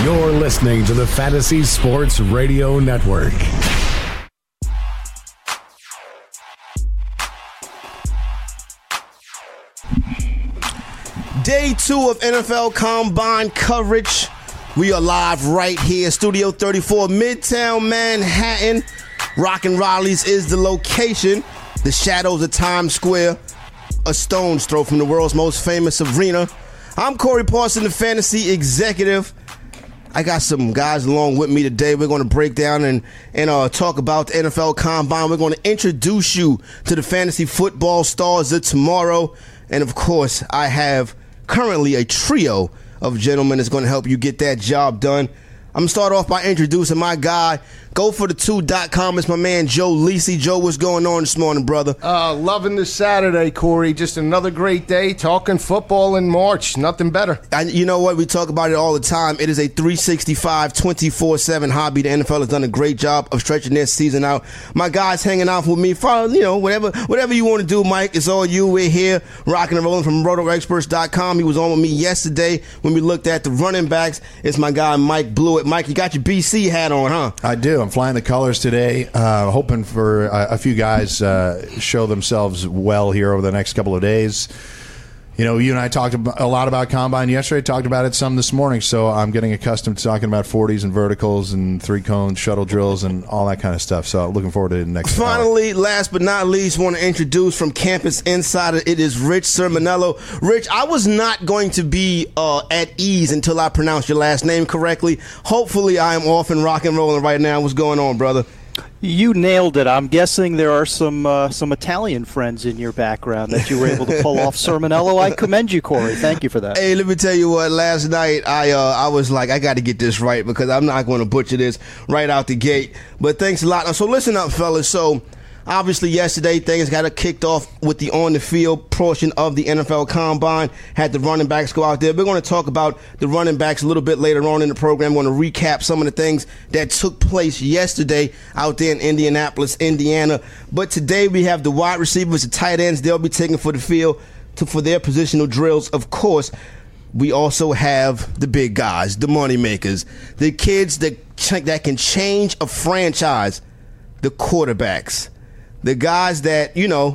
You're listening to the Fantasy Sports Radio Network. Day 2 of NFL Combine coverage. We are live right here, Studio 34, Midtown Manhattan. Rockin' Raleigh's is the location. The shadows of Times Square, a stone's throw from the world's most famous arena. I'm Corey Parson, the fantasy executive. I got some guys along with me today. We're going to break down and talk about the NFL Combine. We're going to introduce you to the fantasy football stars of tomorrow. And, of course, I have currently a trio of gentlemen that's going to help you get that job done. I'm going to start off by introducing my guy, GoForThe2.com. It's my man, Joe Lisi. Joe, what's going on this morning, brother? Loving this Saturday, Corey. Just another great day talking football in March. Nothing better. And you know what? We talk about it all the time. It is a 365, 24/7 hobby. The NFL has done a great job of stretching their season out. My guy's hanging out with me. Whatever you want to do, Mike, it's all you. We're here rocking and rolling from RotoExperts.com. He was on with me yesterday when we looked at the running backs. It's my guy, Mike Blewett. Mike, you got your BC hat on, huh? I do. I'm flying the colors today, hoping for a few guys show themselves well here over the next couple of days. You know, you and I talked a lot about Combine yesterday, talked about it some this morning, so I'm getting accustomed to talking about 40s and verticals and three-cone shuttle drills and all that kind of stuff, so looking forward to the next Finally, last but not least, want to introduce from Campus Insider, it is Rich Sermonello. Rich, I was not going to be at ease until I pronounced your last name correctly. Hopefully, I am off and rock and rolling right now. What's going on, brother? You nailed it. I'm guessing there are some Italian friends in your background that you were able to pull off Sermonello. I commend you, Corey. Thank you for that. Hey, let me tell you what. Last night, I was like, I got to get this right because I'm not going to butcher this right out the gate. But thanks a lot. So listen up, fellas. So obviously yesterday things got kicked off with the on-the-field portion of the NFL Combine. Had the running backs go out there. We're going to talk about the running backs a little bit later on in the program. We're going to recap some of the things that took place yesterday out there in Indianapolis, Indiana. But today we have the wide receivers, the tight ends. They'll be taking for the field for their positional drills. Of course, we also have the big guys, the money makers, the kids that can change a franchise, the quarterbacks. The guys that,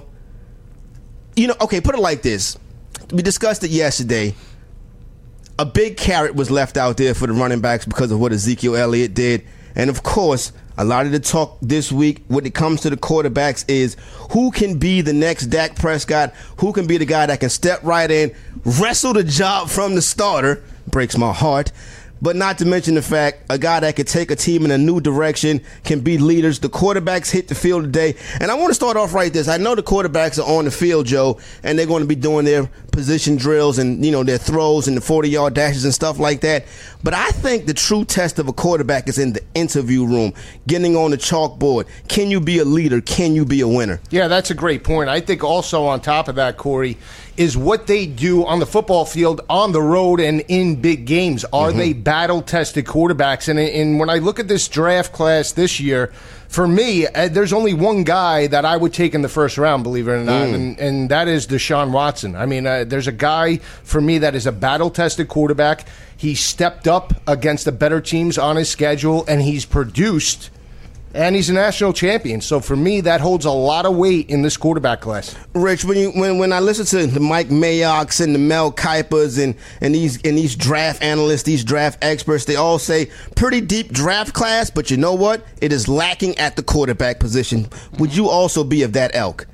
okay, put it like this. We discussed it yesterday. A big carrot was left out there for the running backs because of what Ezekiel Elliott did. And, of course, a lot of the talk this week when it comes to the quarterbacks is who can be the next Dak Prescott, who can be the guy that can step right in, wrestle the job from the starter, breaks my heart, but not to mention the fact a guy that could take a team in a new direction, can be leaders. The quarterbacks hit the field today. And I want to start off right this. I know the quarterbacks are on the field, Joe, and they're going to be doing their position drills and, their throws and the 40-yard dashes and stuff like that. But I think the true test of a quarterback is in the interview room, getting on the chalkboard. Can you be a leader? Can you be a winner? Yeah, that's a great point. I think also on top of that, Corey, is what they do on the football field, on the road, and in big games. Are they battle-tested quarterbacks? And when I look at this draft class this year, for me, there's only one guy that I would take in the first round, believe it or not, and that is Deshaun Watson. I mean, there's a guy, for me, that is a battle-tested quarterback. He stepped up against the better teams on his schedule, and he's produced, and he's a national champion. So for me, that holds a lot of weight in this quarterback class. Rich, when I listen to the Mike Mayocks and the Mel Kipers and these draft analysts, these draft experts, they all say pretty deep draft class, but you know what? It is lacking at the quarterback position. Would you also be of that ilk?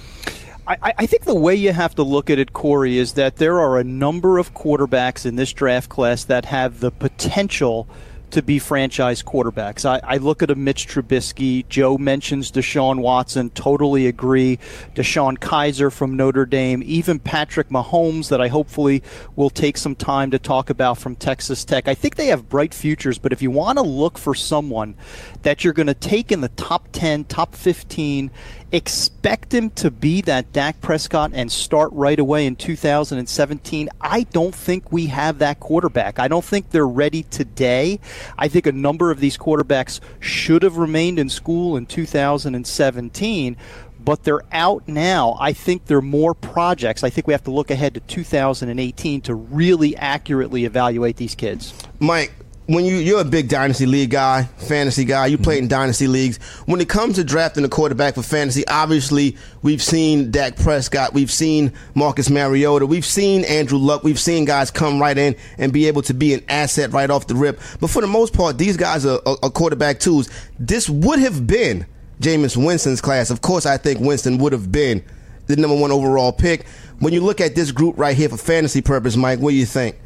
I think the way you have to look at it, Corey, is that there are a number of quarterbacks in this draft class that have the potential to be franchise quarterbacks. I look at a Mitch Trubisky. Joe mentions Deshaun Watson. Totally agree. Deshaun Kaiser from Notre Dame. Even Patrick Mahomes, that I hopefully will take some time to talk about, from Texas Tech. I think they have bright futures, but if you want to look for someone that you're going to take in the top 10, top 15, expect him to be that Dak Prescott and start right away in 2017. I don't think we have that quarterback. I don't think they're ready today. I think a number of these quarterbacks should have remained in school in 2017, but they're out now. I think they're more projects. I think we have to look ahead to 2018 to really accurately evaluate these kids. Mike, when you're a big dynasty league guy, fantasy guy, you play in dynasty leagues. When it comes to drafting a quarterback for fantasy, obviously we've seen Dak Prescott, we've seen Marcus Mariota, we've seen Andrew Luck, we've seen guys come right in and be able to be an asset right off the rip. But for the most part, these guys are quarterback twos. This would have been Jameis Winston's class. Of course, I think Winston would have been the number 1 overall pick. When you look at this group right here for fantasy purpose, Mike, what do you think?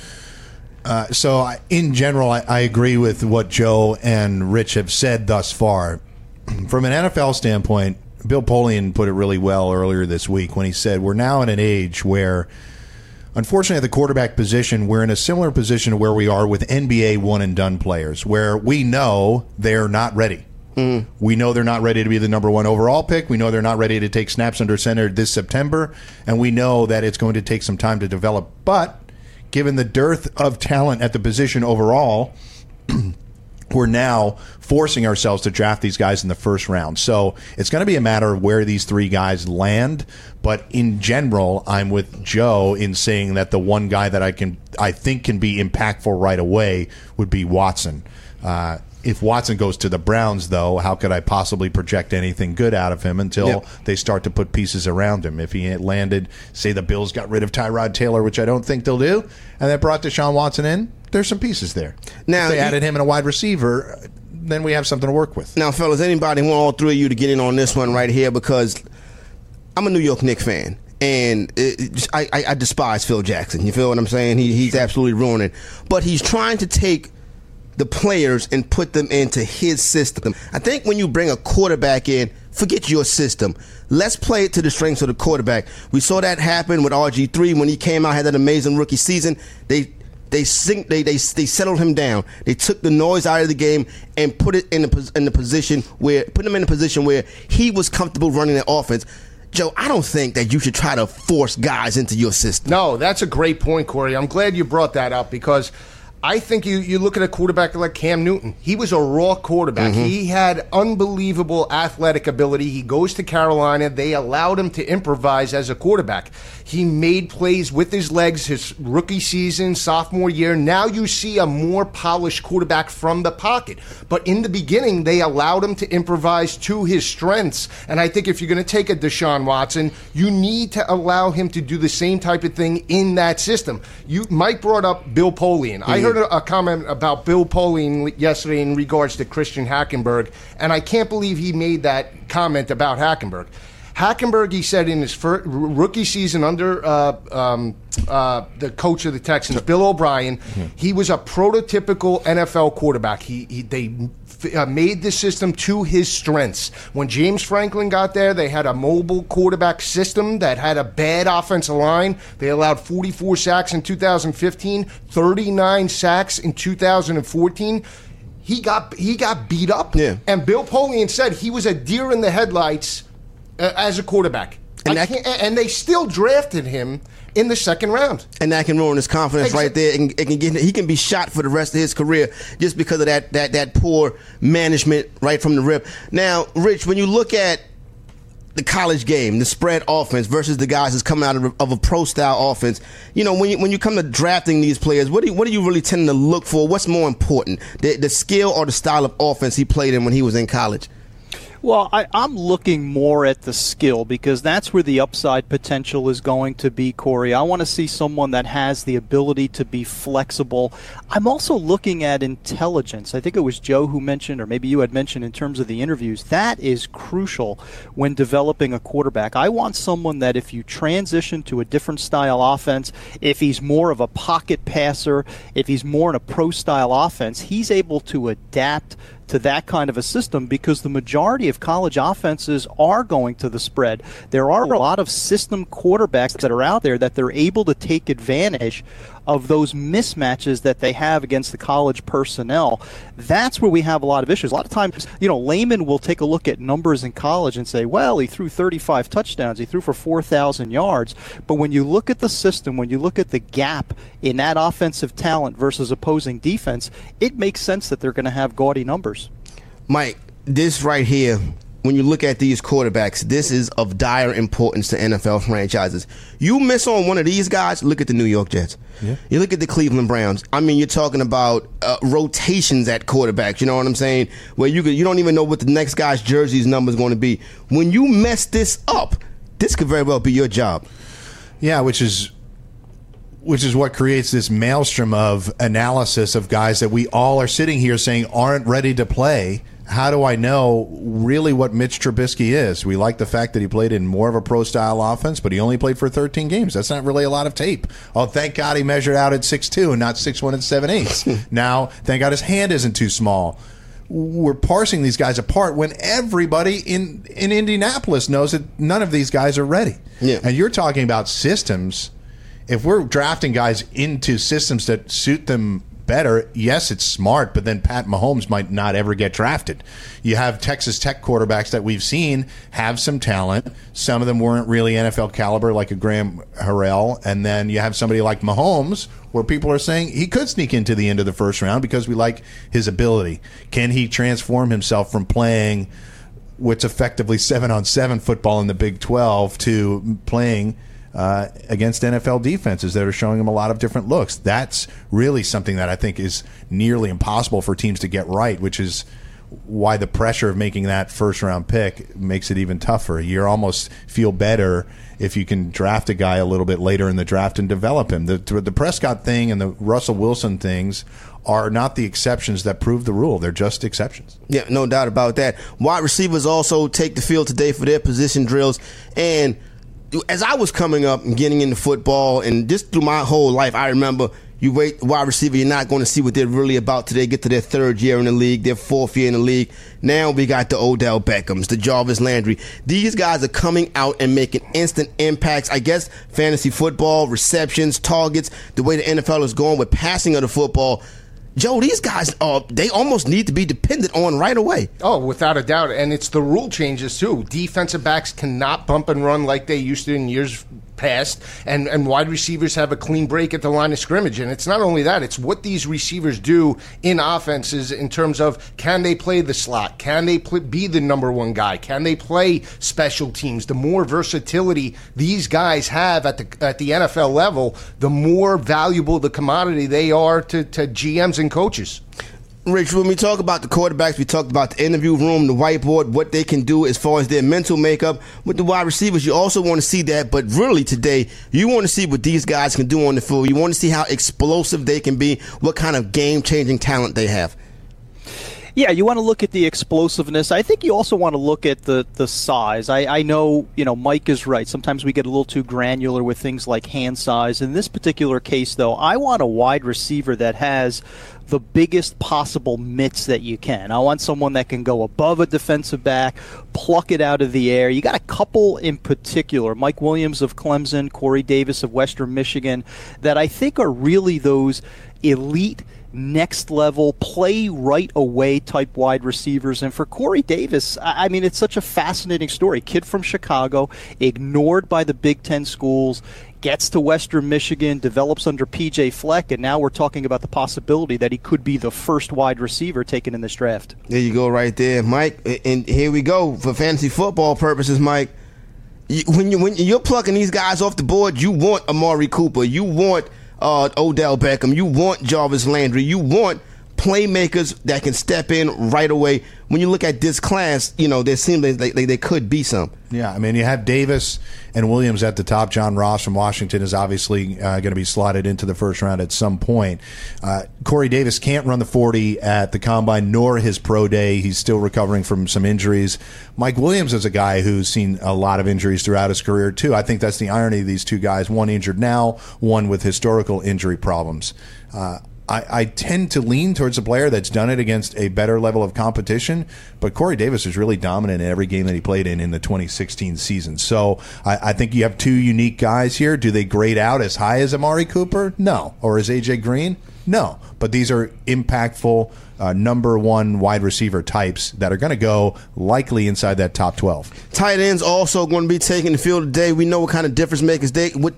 In general, I agree with what Joe and Rich have said thus far. From an NFL standpoint, Bill Polian put it really well earlier this week when he said we're now in an age where, unfortunately, at the quarterback position, we're in a similar position to where we are with NBA one-and-done players, where we know they're not ready. We know they're not ready to be the number 1 overall pick. We know they're not ready to take snaps under center this September, and we know that it's going to take some time to develop. But given the dearth of talent at the position overall, we're now forcing ourselves to draft these guys in the first round. So it's going to be a matter of where these 3 guys land. But in general, I'm with Joe in saying that the one guy that I think can be impactful right away would be Watson. If Watson goes to the Browns, though, how could I possibly project anything good out of him until they start to put pieces around him? If he had landed, say the Bills got rid of Tyrod Taylor, which I don't think they'll do, and they brought Deshaun Watson in, there's some pieces there. Now, if they added him in a wide receiver, then we have something to work with. Now, fellas, anybody want all 3 of you to get in on this one right here, because I'm a New York Knicks fan. And I despise Phil Jackson. You feel what I'm saying? He's absolutely ruining. But he's trying to take the players and put them into his system. I think when you bring a quarterback in, forget your system. Let's play it to the strengths of the quarterback. We saw that happen with RG3 when he came out, had that amazing rookie season. They settled him down. They took the noise out of the game and put it in the position where he was comfortable running the offense. Joe, I don't think that you should try to force guys into your system. No, that's a great point, Corey. I'm glad you brought that up, because I think you look at a quarterback like Cam Newton. He was a raw quarterback. He had unbelievable athletic ability. He goes to Carolina. They allowed him to improvise as a quarterback. He made plays with his legs his rookie season, sophomore year. Now you see a more polished quarterback from the pocket. But in the beginning, they allowed him to improvise to his strengths. And I think if you're going to take a Deshaun Watson, you need to allow him to do the same type of thing in that system. Mike brought up Bill Polian. I heard a comment about Bill Polian yesterday in regards to Christian Hackenberg, and I can't believe he made that comment about Hackenberg. Hackenberg, he said in his first rookie season under the coach of the Texans, Bill O'Brien, he was a prototypical NFL quarterback. They made the system to his strengths. When James Franklin got there, they had a mobile quarterback system that had a bad offensive line. They allowed 44 sacks in 2015, 39 sacks in 2014. He got beat up. Yeah. And Bill Polian said he was a deer in the headlights as a quarterback. And they still drafted him in the second round. And that can ruin his confidence right there. He can be shot for the rest of his career just because of that poor management right from the rip. Now, Rich, when you look at the college game, the spread offense versus the guys that's coming out of a pro-style offense, you know, when you come to drafting these players, what do you really tend to look for? What's more important, the skill or the style of offense he played in when he was in college? Well, I'm looking more at the skill, because that's where the upside potential is going to be, Corey. I want to see someone that has the ability to be flexible. I'm also looking at intelligence. I think it was Joe who mentioned, or maybe you had mentioned in terms of the interviews, that is crucial when developing a quarterback. I want someone that if you transition to a different style offense, if he's more of a pocket passer, if he's more in a pro-style offense, he's able to adapt to that kind of a system, because the majority of college offenses are going to the spread. There are a lot of system quarterbacks that are out there that they're able to take advantage of those mismatches that they have against the college personnel. That's where we have a lot of issues. A lot of times, laymen will take a look at numbers in college and say, well, he threw 35 touchdowns, he threw for 4,000 yards. But when you look at the system, when you look at the gap in that offensive talent versus opposing defense, it makes sense that they're going to have gaudy numbers. Mike, this right here when you look at these quarterbacks, this is of dire importance to NFL franchises. You miss on one of these guys, look at the New York Jets. Yeah. You look at the Cleveland Browns. I mean, you're talking about rotations at quarterbacks. You know what I'm saying? Where you don't even know what the next guy's jersey's number is going to be. When you mess this up, this could very well be your job. Yeah, which is what creates this maelstrom of analysis of guys that we all are sitting here saying aren't ready to play. How do I know really what Mitch Trubisky is? We like the fact that he played in more of a pro-style offense, but he only played for 13 games. That's not really a lot of tape. Oh, thank God he measured out at 6'2" and not 6'1" and 7/8. Now, thank God his hand isn't too small. We're parsing these guys apart when everybody in Indianapolis knows that none of these guys are ready. Yeah. And you're talking about systems. If we're drafting guys into systems that suit them better, yes, it's smart, but then Pat Mahomes might not ever get drafted. You have Texas Tech quarterbacks that we've seen have some talent. Some of them weren't really NFL caliber, like a Graham Harrell. And then you have somebody like Mahomes, where people are saying he could sneak into the end of the first round because we like his ability. Can he transform himself from playing what's effectively 7-on-7 football in the Big 12 to playing against NFL defenses that are showing him a lot of different looks? That's really something that I think is nearly impossible for teams to get right, which is why the pressure of making that first-round pick makes it even tougher. You almost feel better if you can draft a guy a little bit later in the draft and develop him. The Prescott thing and the Russell Wilson things are not the exceptions that prove the rule. They're just exceptions. Yeah, no doubt about that. Wide receivers also take the field today for their position drills. And as I was coming up and getting into football, and just through my whole life, I remember you wait wide receiver, you're not going to see what they're really about till they get to their third year in the league, their fourth year in the league. Now we got the Odell Beckhams, the Jarvis Landry. These guys are coming out and making instant impacts. I guess fantasy football, receptions, targets, the way the NFL is going with passing of the football. Joe, these guys, they almost need to be dependent on right away. Oh, without a doubt. And it's the rule changes, too. Defensive backs cannot bump and run like they used to in years past, and wide receivers have a clean break at the line of scrimmage. And it's not only that, it's what these receivers do in offenses in terms of, can they play the slot? Can they be the number one guy? Can they play special teams? The more versatility these guys have at the NFL level, the more valuable the commodity they are to GMs and coaches. Rich, when we talk about the quarterbacks, we talked about the interview room, the whiteboard, what they can do as far as their mental makeup. With the wide receivers, you also want to see that, but really today, you want to see what these guys can do on the field. You want to see how explosive they can be, what kind of game-changing talent they have. Yeah, you want to look at the explosiveness. I think you also want to look at the size. I know, Mike is right. Sometimes we get a little too granular with things like hand size. In this particular case, though, I want a wide receiver that has the biggest possible mitts that you can. I want someone that can go above a defensive back, pluck it out of the air. You got a couple in particular, Mike Williams of Clemson, Corey Davis of Western Michigan, that I think are really those elite next level play right away type wide receivers. And for Corey Davis, I mean, it's such a fascinating story. Kid from Chicago, ignored by the Big Ten schools, gets to Western Michigan, develops under P.J. Fleck, and now we're talking about the possibility that he could be the first wide receiver taken in this draft. There you go right there, Mike. And here we go for fantasy football purposes, Mike. When you're plucking these guys off the board, you want Amari Cooper, you want Odell Beckham, you want Jarvis Landry, you want playmakers that can step in right away. When you look at this class, there seems like they could be some. Yeah, I mean, you have Davis and Williams at the top. John Ross from Washington is obviously going to be slotted into the first round at some point. Corey Davis can't run the 40 at the Combine nor his pro day. He's still recovering from some injuries. Mike Williams is a guy who's seen a lot of injuries throughout his career, too. I think that's the irony of these two guys, one injured now, one with historical injury problems. I tend to lean towards a player that's done it against a better level of competition, but Corey Davis was really dominant in every game that he played in the 2016 season. So I think you have two unique guys here. Do they grade out as high as Amari Cooper? No. Or as A.J. Green? No. But these are impactful number one wide receiver types that are going to go likely inside that top 12. Tight ends also going to be taking the field today. We know what kind of difference makers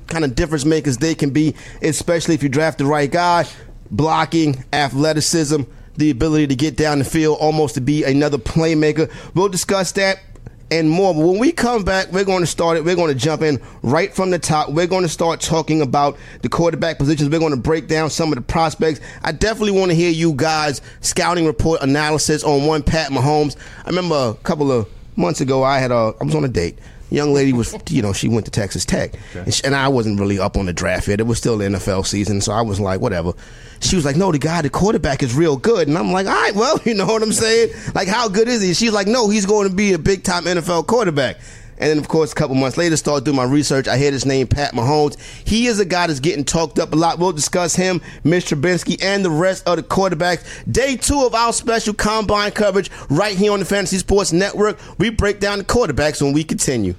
they can be, especially if you draft the right guy. Blocking, athleticism, the ability to get down the field, almost to be another playmaker. We'll discuss that and more. But when we come back, we're going to start it. We're going to jump in right from the top. We're going to start talking about the quarterback positions. We're going to break down some of the prospects. I definitely want to hear you guys' scouting report analysis on one Pat Mahomes. I remember a couple of months ago, I was on a date. Young lady was, she went to Texas Tech. Okay. And I wasn't really up on the draft yet. It was still the NFL season, so I was like, whatever. She was like, no, the quarterback is real good. And I'm like, all right, well, you know what I'm saying? Like, how good is he? She's like, no, he's going to be a big-time NFL quarterback. And then, of course, a couple months later, started doing my research. I hear his name, Pat Mahomes. He is a guy that's getting talked up a lot. We'll discuss him, Mitch Trubisky, and the rest of the quarterbacks. Day 2 of our special Combine coverage right here on the Fantasy Sports Network. We break down the quarterbacks when we continue.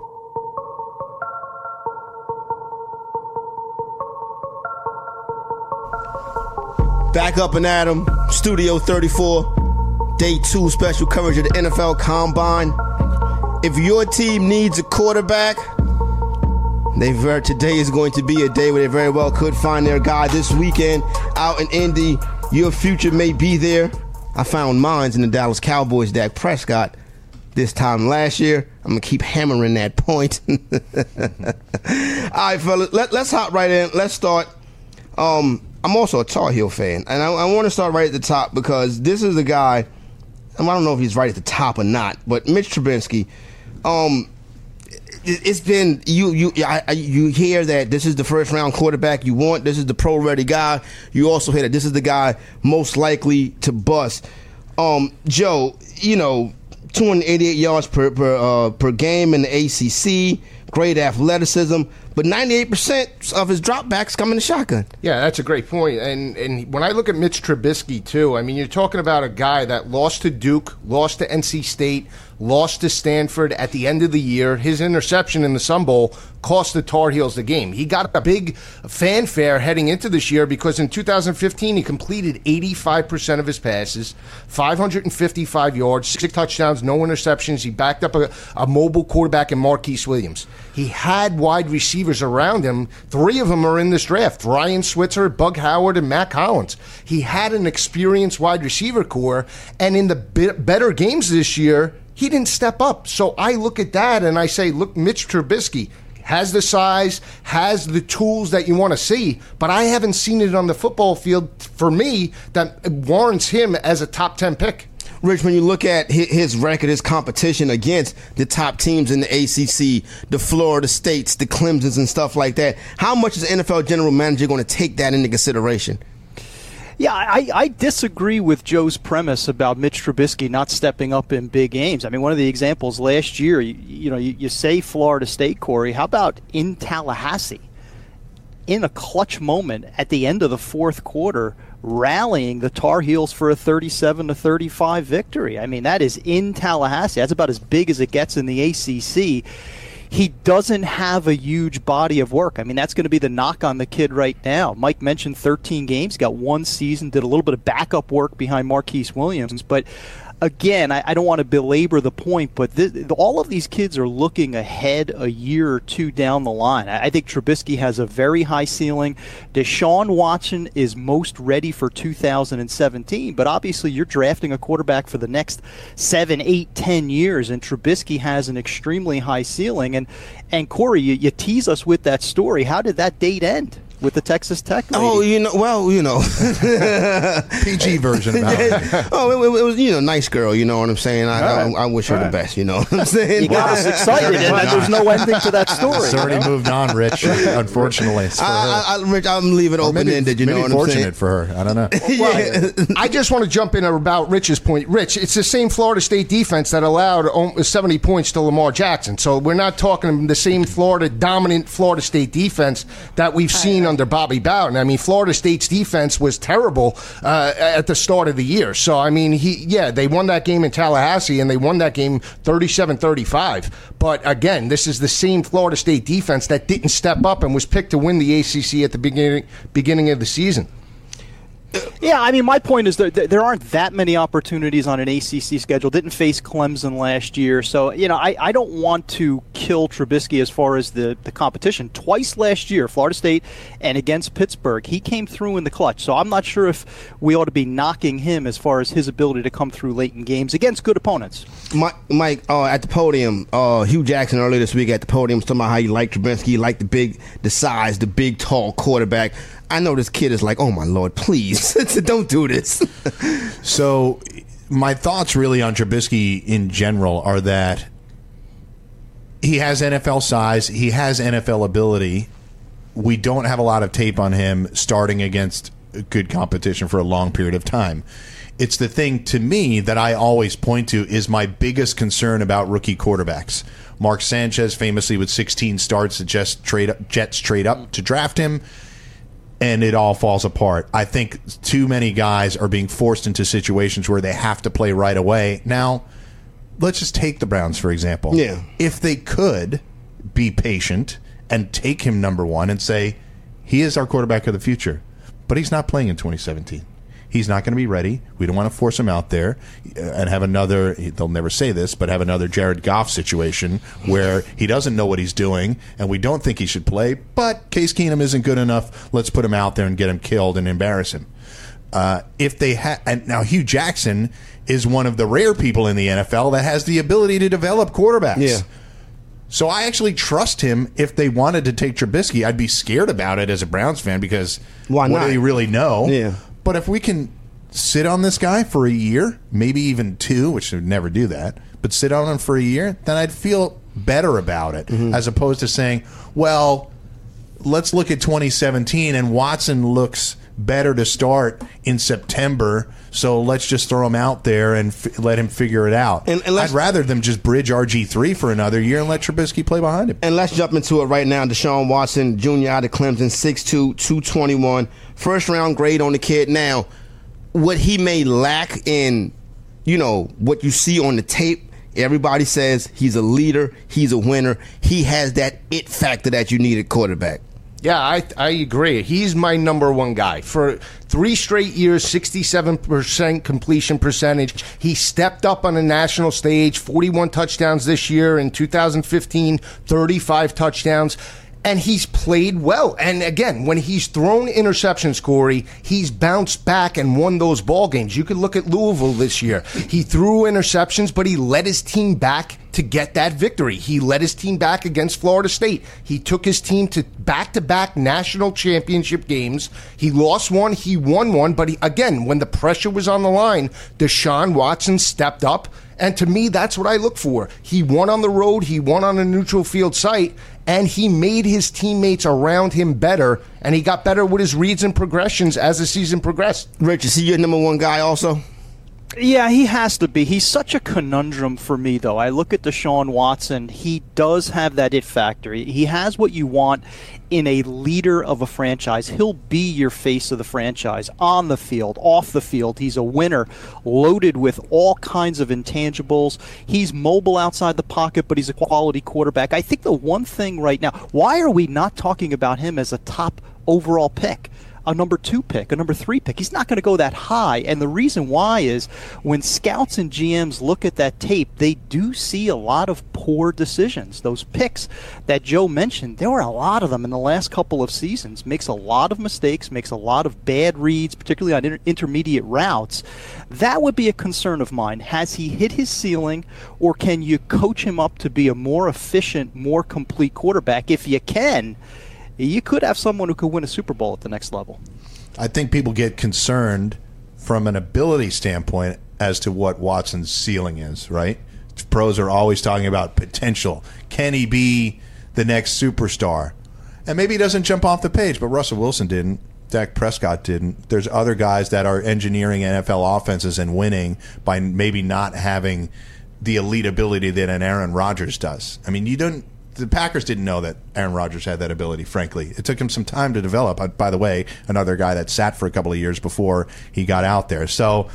Back up and at 'em, Studio 34, Day 2 special coverage of the NFL Combine. If your team needs a quarterback, today is going to be a day where they very well could find their guy this weekend out in Indy. Your future may be there. I found mine in the Dallas Cowboys, Dak Prescott, this time last year. I'm going to keep hammering that point. All right, fellas, let's hop right in. Let's start. I'm also a Tar Heel fan, and I want to start right at the top because this is a guy, I don't know if he's right at the top or not, but Mitch Trubisky, it's been, you hear that this is the first round quarterback you want, this is the pro ready guy, you also hear that this is the guy most likely to bust. Joe, 288 yards per game in the ACC, great athleticism, but 98% of his dropbacks come in the shotgun. Yeah, that's a great point. And when I look at Mitch Trubisky, too, I mean, you're talking about a guy that lost to Duke, lost to NC State, lost to Stanford at the end of the year. His interception in the Sun Bowl cost the Tar Heels the game. He got a big fanfare heading into this year because in 2015 he completed 85% of his passes, 555 yards, 6 touchdowns, no interceptions. He backed up a mobile quarterback in Marquise Williams. He had wide receivers around him. 3 of them are in this draft: Ryan Switzer, Bug Howard, and Matt Collins. He had an experienced wide receiver core, and in the better games this year, he didn't step up. So I look at that and I say, look, Mitch Trubisky has the size, has the tools that you want to see, but I haven't seen it on the football field for me that warrants him as a top 10 pick. Rich, when you look at his record, his competition against the top teams in the ACC, the Florida States, the Clemsons and stuff like that, how much is the NFL general manager going to take that into consideration? Yeah, I disagree with Joe's premise about Mitch Trubisky not stepping up in big games. I mean, one of the examples last year, you say Florida State, Corey. How about in Tallahassee? In a clutch moment at the end of the fourth quarter, rallying the Tar Heels for a 37-35 victory. I mean, that is in Tallahassee. That's about as big as it gets in the ACC. He doesn't have a huge body of work. I mean, that's going to be the knock on the kid right now. Mike mentioned 13 games, got 1 season, did a little bit of backup work behind Marquise Williams. But again, I don't want to belabor the point, but all of these kids are looking ahead a year or 2 down the line. I think Trubisky has a very high ceiling. Deshaun Watson is most ready for 2017, but obviously you're drafting a quarterback for the next 7, 8, 10 years, and Trubisky has an extremely high ceiling. And Corey, you tease us with that story. How did that date end with the Texas Tech lady? Oh, PG version about it. Oh, it was, nice girl, you know what I'm saying? I wish her the best, you know what I'm saying? You got us excited, and then there's no ending to that story. It's already moved on, Rich, unfortunately. Rich, I'm leaving it open-ended, you know what I'm saying? Fortunate for her, I don't know. Well, I just want to jump in about Rich's point. Rich, it's the same Florida State defense that allowed 70 points to Lamar Jackson. So we're not talking the same dominant Florida State defense that we've seen under Bobby Bowden. I mean, Florida State's defense was terrible at the start of the year. So, I mean, they won that game in Tallahassee, and they won that game 37-35. But, again, this is the same Florida State defense that didn't step up and was picked to win the ACC at the beginning of the season. Yeah, I mean, my point is that there aren't that many opportunities on an ACC schedule. Didn't face Clemson last year. So, I don't want to kill Trubisky as far as the competition. Twice last year, Florida State and against Pittsburgh, he came through in the clutch. So I'm not sure if we ought to be knocking him as far as his ability to come through late in games against good opponents. Mike, at the podium, Hugh Jackson earlier this week at the podium was talking about how you like Trubisky, you like the size, the big, tall quarterback. I know this kid is like, oh my Lord, please, don't do this. So my thoughts really on Trubisky in general are that he has NFL size, he has NFL ability. We don't have a lot of tape on him starting against good competition for a long period of time. It's the thing to me that I always point to is my biggest concern about rookie quarterbacks. Mark Sanchez famously with 16 starts, the Jets trade up to draft him, and it all falls apart. I think too many guys are being forced into situations where they have to play right away. Now, let's just take the Browns, for example. Yeah. If they could be patient and take him number one and say, he is our quarterback of the future, but he's not playing in 2017. He's not going to be ready. We don't want to force him out there and have another, they'll never say this, but have another Jared Goff situation where he doesn't know what he's doing and we don't think he should play, but Case Keenum isn't good enough. Let's put him out there and get him killed and embarrass him. If they and now Hugh Jackson is one of the rare people in the NFL that has the ability to develop quarterbacks. Yeah. So I actually trust him. If they wanted to take Trubisky, I'd be scared about it as a Browns fan because why not? What do they really know? Yeah. But if we can sit on this guy for a year, maybe even two, which would never do that, but sit on him for a year, then I'd feel better about it as opposed to saying, well, let's look at 2017 and Watson looks better to start in September, so let's just throw him out there and let him figure it out. And I'd rather them just bridge RG3 for another year and let Trubisky play behind him. And let's jump into it right now. Deshaun Watson Jr. out of Clemson, 6'2", 221. First-round grade on the kid. Now, what he may lack in, what you see on the tape, everybody says he's a leader, he's a winner. He has that it factor that you need at quarterback. Yeah, I agree. He's my number one guy. For 3 straight years, 67% completion percentage. He stepped up on the national stage, 41 touchdowns this year. In 2015, 35 touchdowns. And he's played well. And again, when he's thrown interceptions, Corey, he's bounced back and won those ball games. You could look at Louisville this year. He threw interceptions, but he led his team back to get that victory. He led his team back against Florida State. He took his team to back-to-back national championship games. He lost one, he won one, but again, when the pressure was on the line, Deshaun Watson stepped up. And to me, that's what I look for. He won on the road, he won on a neutral field site, and he made his teammates around him better, and he got better with his reads and progressions as the season progressed. Rich, is he your number one guy also? Yeah, he has to be. He's such a conundrum for me, though. I look at Deshaun Watson. He does have that it factor. He has what you want in a leader of a franchise. He'll be your face of the franchise on the field, off the field. He's a winner, loaded with all kinds of intangibles. He's mobile outside the pocket, but he's a quality quarterback. I think the one thing right now, why are we not talking about him as a top overall pick? A number 2 pick, a number 3 pick. He's not going to go that high. And the reason why is when scouts and GMs look at that tape, they do see a lot of poor decisions. Those picks that Joe mentioned, there were a lot of them in the last couple of seasons. Makes a lot of mistakes, makes a lot of bad reads, particularly on intermediate routes. That would be a concern of mine. Has he hit his ceiling, or can you coach him up to be a more efficient, more complete quarterback? If you can, you could have someone who could win a Super Bowl at the next level. I think people get concerned from an ability standpoint as to what Watson's ceiling is, right? Pros are always talking about potential. Can he be the next superstar? And maybe he doesn't jump off the page, but Russell Wilson didn't. Dak Prescott didn't. There's other guys that are engineering NFL offenses and winning by maybe not having the elite ability that an Aaron Rodgers does. I mean, the Packers didn't know that Aaron Rodgers had that ability, frankly. It took him some time to develop. By the way, another guy that sat for a couple of years before he got out there. So,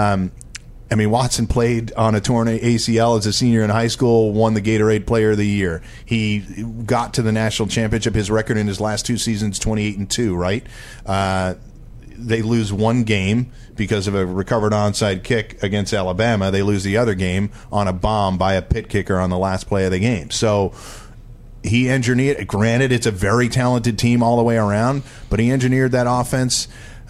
Watson played on a torn ACL as a senior in high school, won the Gatorade Player of the Year. He got to the national championship. His record in his last 2 seasons, 28-2, right? they lose one game because of a recovered onside kick against Alabama. They lose the other game on a bomb by a pit kicker on the last play of the game. So he engineered it. Granted, it's a very talented team all the way around, but he engineered that offense.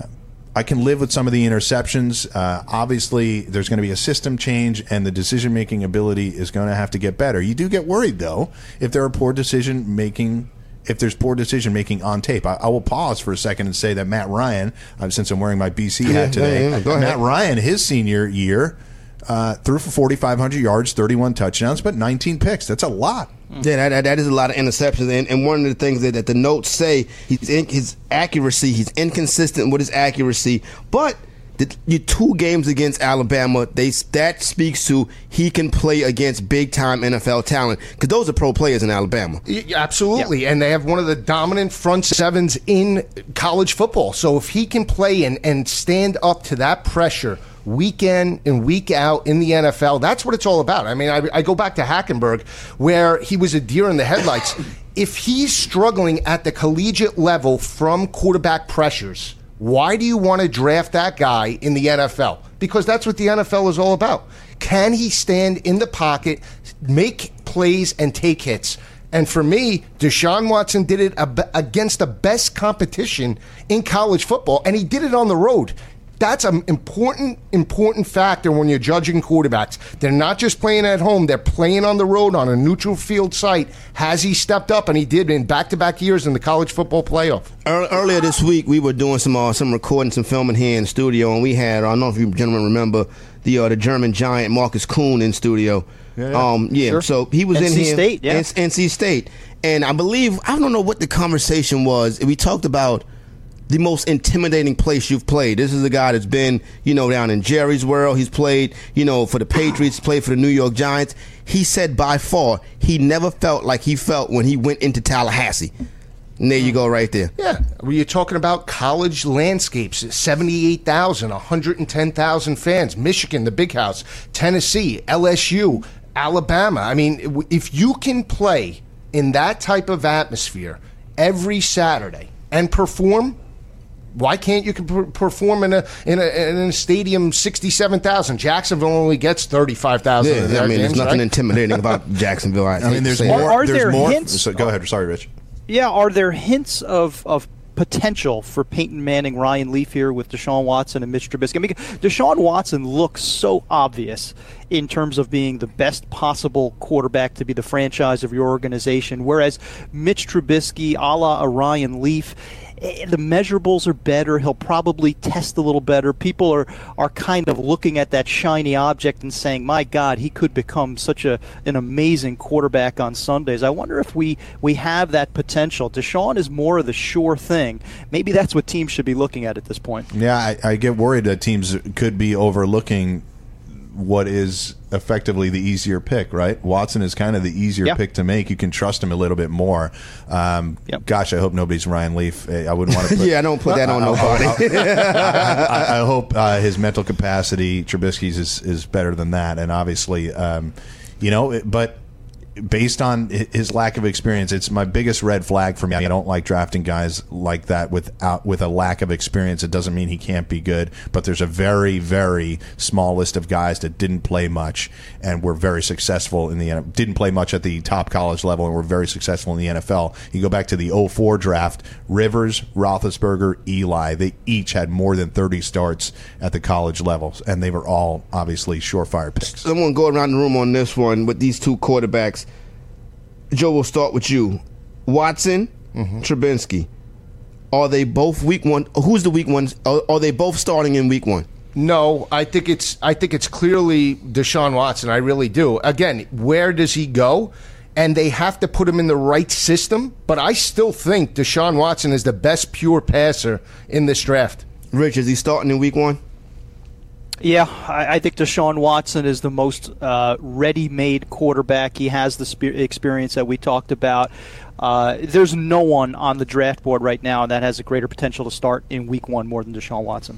I can live with some of the interceptions. Obviously, there's going to be a system change, and the decision-making ability is going to have to get better. You do get worried, though, if there are poor decision-making. If there's poor decision-making on tape. I will pause for a second and say that Matt Ryan, since I'm wearing my BC hat today, Matt Ryan, his senior year, threw for 4,500 yards, 31 touchdowns, but 19 picks. That's a lot. Yeah, that is a lot of interceptions. And one of the things that the notes say, his accuracy, he's inconsistent with his accuracy. But your 2 games against Alabama, that speaks to he can play against big-time NFL talent, because those are pro players in Alabama. Absolutely, and they have one of the dominant front sevens in college football. So if he can play and stand up to that pressure week in and week out in the NFL, that's what it's all about. I mean, I go back to Hackenberg, where he was a deer in the headlights. If he's struggling at the collegiate level from quarterback pressures, why do you want to draft that guy in the NFL? Because that's what the NFL is all about. Can he stand in the pocket, make plays, and take hits? And for me, Deshaun Watson did it against the best competition in college football, and he did it on the road. That's an important factor when you're judging quarterbacks. They're not just playing at home. They're playing on the road on a neutral field site. Has he stepped up? And he did in back-to-back years in the college football playoff. Earlier this week, we were doing some recording, some filming here in the studio, and we had, I don't know if you gentlemen remember, the German giant Marcus Kuhn in studio. Sure. So he was in here. State, yeah. NC State. And I don't know what the conversation was. We talked about the most intimidating place you've played. This is a guy that's been, down in Jerry's World. He's played, for the Patriots, played for the New York Giants. He said by far he never felt like he felt when he went into Tallahassee. And there you go right there. Yeah. You're talking about college landscapes, 78,000, 110,000 fans. Michigan, the big house. Tennessee, LSU, Alabama. I mean, if you can play in that type of atmosphere every Saturday and perform, why can't you perform in a stadium 67,000? Jacksonville only gets 35,000. Yeah, there's nothing intimidating about Jacksonville. There's more. Are there's there more. hints? Go ahead. Sorry, Rich. Yeah, are there hints of potential for Peyton Manning, Ryan Leaf here with Deshaun Watson and Mitch Trubisky? I mean, Deshaun Watson looks so obvious in terms of being the best possible quarterback to be the franchise of your organization, whereas Mitch Trubisky, a la Ryan Leaf, the measurables are better. He'll probably test a little better. People are kind of looking at that shiny object and saying, my God, he could become such an amazing quarterback on Sundays. I wonder if we have that potential. Deshaun is more of the sure thing. Maybe that's what teams should be looking at this point. Yeah, I get worried that teams could be overlooking what is effectively the easier pick, right? Watson is kind of the easier pick to make. You can trust him a little bit more. Gosh, I hope nobody's Ryan Leaf. I wouldn't want to put... I don't put that on nobody. I hope his mental capacity, Trubisky's, is better than that. And obviously, but based on his lack of experience, it's my biggest red flag for me. I don't like drafting guys like that with a lack of experience. It doesn't mean he can't be good, but there's a very, very small list of guys that didn't play much and were very successful in the didn't play much at the top college level and were very successful in the NFL. You go back to the 2004 draft, Rivers, Roethlisberger, Eli, they each had more than 30 starts at the college levels, and they were all obviously surefire picks. I'm going to go around the room on this one with these two quarterbacks. Joe, we'll start with you. Watson, Trubisky. Are they both week one? Who's the week one? Are they both starting in week one? No, I think it's clearly Deshaun Watson. I really do. Again, where does he go? And they have to put him in the right system. But I still think Deshaun Watson is the best pure passer in this draft. Rich, is he starting in week one? Yeah, I think Deshaun Watson is the most ready-made quarterback. He has the experience that we talked about. There's no one on the draft board right now that has a greater potential to start in week one more than Deshaun Watson.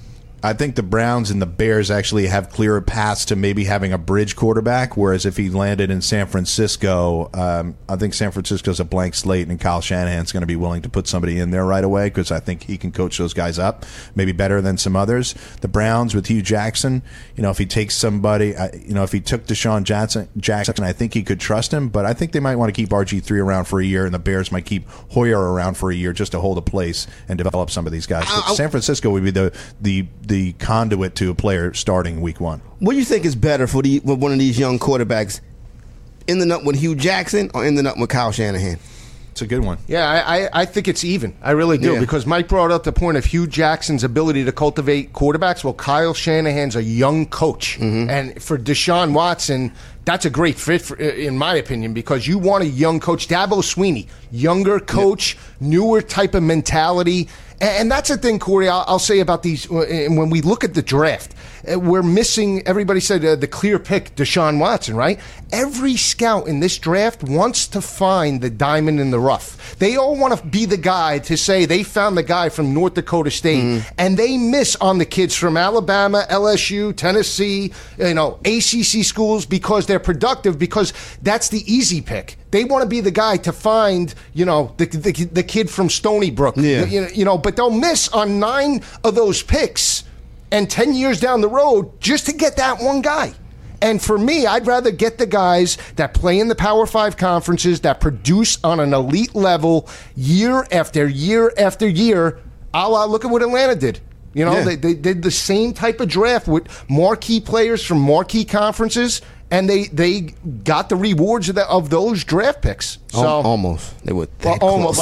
I think the Browns and the Bears actually have clearer paths to maybe having a bridge quarterback, whereas if he landed in San Francisco, I think San Francisco's a blank slate, and Kyle Shanahan's going to be willing to put somebody in there right away because I think he can coach those guys up maybe better than some others. The Browns with Hugh Jackson, if he takes somebody, if he took Deshaun Jackson, I think he could trust him, but I think they might want to keep RG3 around for a year, and the Bears might keep Hoyer around for a year just to hold a place and develop some of these guys. But San Francisco would be the conduit to a player starting week 1. What do you think is better for one of these young quarterbacks, ending up with Hugh Jackson or ending up with Kyle Shanahan? It's a good one. Yeah, I think it's even. I really do, because Mike brought up the point of Hugh Jackson's ability to cultivate quarterbacks. Well, Kyle Shanahan's a young coach. And for Deshaun Watson, that's a great fit, in my opinion, because you want a young coach. Dabo Swinney, younger coach, newer type of mentality. And that's the thing, Corey, I'll say about these. When we look at the draft, we're missing, everybody said the clear pick, Deshaun Watson, right? Every scout in this draft wants to find the diamond in the rough. They all want to be the guy to say they found the guy from North Dakota State, and they miss on the kids from Alabama, LSU, Tennessee, ACC schools, because they're productive, because that's the easy pick. They want to be the guy to find, the kid from Stony Brook, but they'll miss on 9 of those picks and 10 years down the road just to get that one guy. And for me, I'd rather get the guys that play in the Power 5 conferences, that produce on an elite level year after year after year. Look at what Atlanta did. They did the same type of draft with marquee players from marquee conferences, and they got the rewards of those draft picks. So almost. They were almost.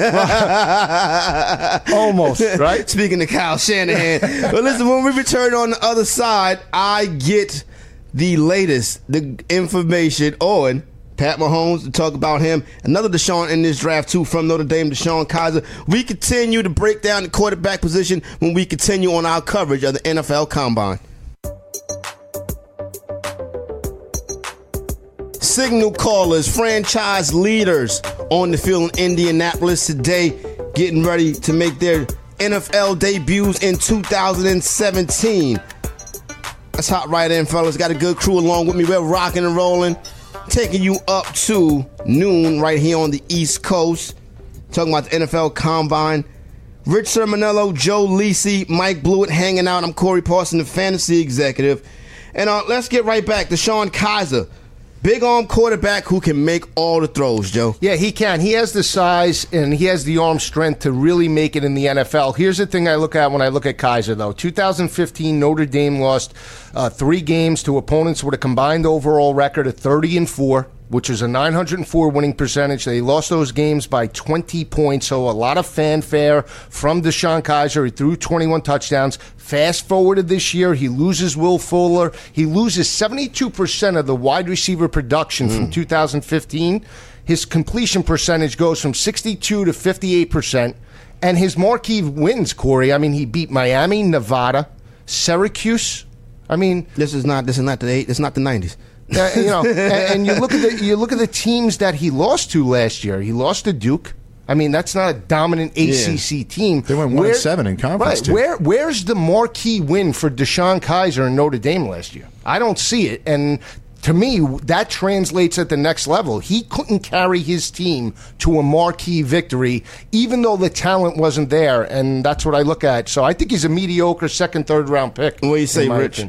Almost, right? Speaking of Kyle Shanahan. But listen, when we return on the other side, I get the latest, the information on Pat Mahomes, to talk about him. Another Deshaun in this draft, too, from Notre Dame, Deshaun Kaiser. We continue to break down the quarterback position when we continue on our coverage of the NFL Combine. Signal callers, franchise leaders on the field in Indianapolis today, getting ready to make their NFL debuts in 2017. Let's hop right in, fellas. Got a good crew along with me. We're rocking and rolling, taking you up to noon right here on the East Coast, talking about the NFL Combine. Rich Sermonello, Joe Lisi, Mike Blewett hanging out. I'm Corey Parson, the fantasy executive. And let's get right back to Deshaun Kaiser. Big arm quarterback who can make all the throws, Joe. Yeah, he can. He has the size and he has the arm strength to really make it in the NFL. Here's the thing I look at when I look at Kaiser, though. 2015, Notre Dame lost 3 games to opponents with a combined overall record of 30-4, which is a 904 winning percentage. They lost those games by 20 points, so a lot of fanfare from Deshaun Kaiser. He threw 21 touchdowns. Fast forward to this year, he loses Will Fuller. He loses 72% of the wide receiver production from 2015. His completion percentage goes from 62 to 58%. And his marquee wins, Corey, he beat Miami, Nevada, Syracuse. This is not the 90s. And you look at the teams that he lost to last year. He lost to Duke. That's not a dominant ACC team. They went 1-7 in conference. Right. Where's the marquee win for Deshaun Kaiser and Notre Dame last year? I don't see it. And to me, that translates at the next level. He couldn't carry his team to a marquee victory, even though the talent wasn't there. And that's what I look at. So I think he's a mediocre second, third round pick. What do you say, Rich?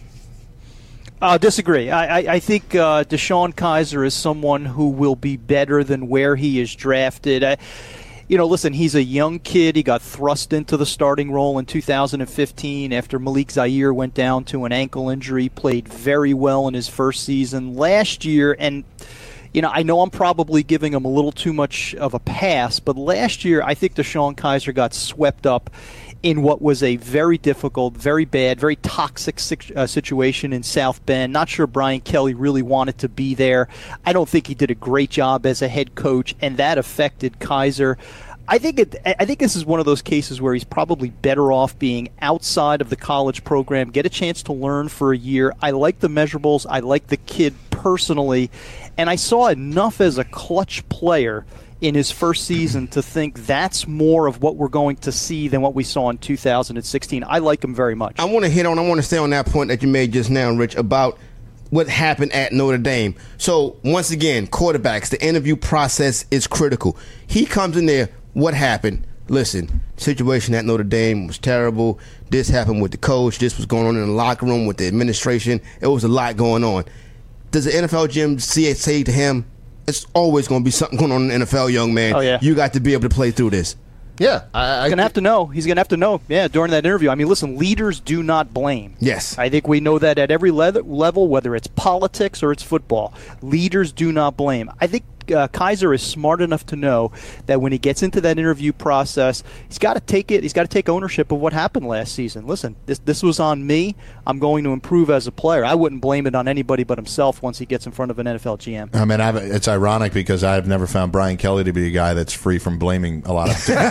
Disagree. I think Deshaun Kaiser is someone who will be better than where he is drafted. Listen, he's a young kid. He got thrust into the starting role in 2015 after Malik Zaire went down to an ankle injury, played very well in his first season. Last year, and I know I'm probably giving him a little too much of a pass, but last year I think Deshaun Kaiser got swept up in what was a very difficult, very bad, very toxic situation in South Bend. Not sure Brian Kelly really wanted to be there. I don't think he did a great job as a head coach, and that affected Kaiser. I think this is one of those cases where he's probably better off being outside of the college program, get a chance to learn for a year. I like the measurables. I like the kid personally, and I saw enough as a clutch player in his first season to think that's more of what we're going to see than what we saw in 2016. I like him very much. I want to stay on that point that you made just now, Rich, about what happened at Notre Dame. So, once again, quarterbacks, the interview process is critical. He comes in there, what happened? Listen, situation at Notre Dame was terrible. This happened with the coach. This was going on in the locker room with the administration. It was a lot going on. Does the NFL GM say to him, it's always going to be something going on in the NFL, young man. Oh, yeah. You got to be able to play through this. Yeah. He's going to have to know. He's going to have to know, during that interview. I mean, listen, leaders do not blame. Yes. I think we know that at every level, whether it's politics or it's football. Leaders do not blame. I think Kizer is smart enough to know that when he gets into that interview process, he's got to take it. He's got to take ownership of what happened last season. Listen, this was on me. I'm going to improve as a player. I wouldn't blame it on anybody but himself once he gets in front of an NFL GM. I mean, it's ironic because I've never found Brian Kelly to be a guy that's free from blaming a lot of things.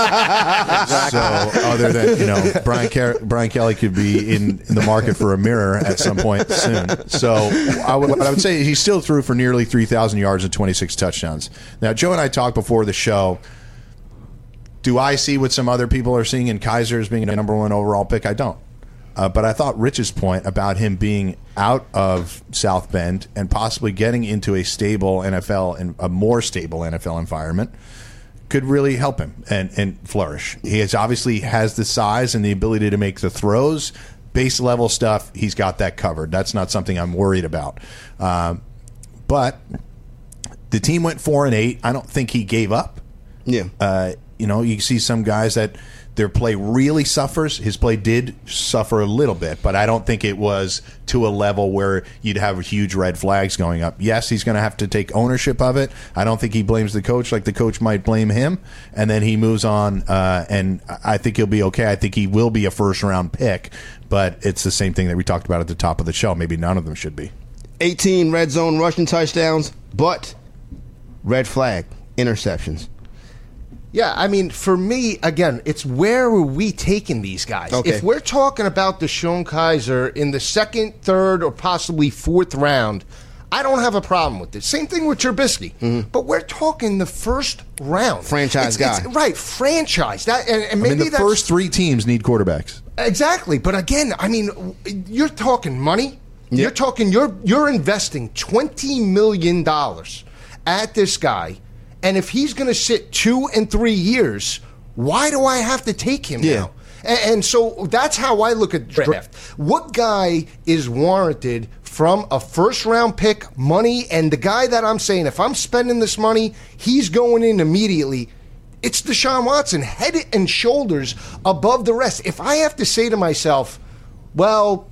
So, other than Brian Kelly could be in the market for a mirror at some point soon. So, I would say he still threw for nearly 3,000 yards and 26 touchdowns. Now, Joe and I talked before the show. Do I see what some other people are seeing in Kizer as being a number one overall pick? I don't. But I thought Rich's point about him being out of South Bend and possibly getting into a stable NFL and a more stable NFL environment could really help him and flourish. He obviously has the size and the ability to make the throws. Base level stuff, he's got that covered. That's not something I'm worried about. But the team went 4-8. I don't think he gave up. Yeah. You see some guys that their play really suffers. His play did suffer a little bit, but I don't think it was to a level where you'd have huge red flags going up. Yes, he's going to have to take ownership of it. I don't think he blames the coach like the coach might blame him, and then he moves on, and I think he'll be okay. I think he will be a first-round pick, but it's the same thing that we talked about at the top of the show. Maybe none of them should be. 18 red zone rushing touchdowns, but red flag interceptions. Yeah, I mean, for me, again, it's where are we taking these guys? Okay. If we're talking about DeShone Kizer in the second, third, or possibly fourth round, I don't have a problem with this. Same thing with Trubisky. Mm-hmm. But we're talking the first round. Franchise guy. Right, franchise. And maybe the first three teams need quarterbacks. Exactly. But again, I mean, you're talking money. Yep. You're talking, you're investing $20 million at this guy. And if he's going to sit 2 and 3 years, why do I have to take him now? And so that's how I look at draft. What guy is warranted from a first-round pick, money, and the guy that I'm saying, if I'm spending this money, he's going in immediately. It's Deshaun Watson, head and shoulders above the rest. If I have to say to myself, well,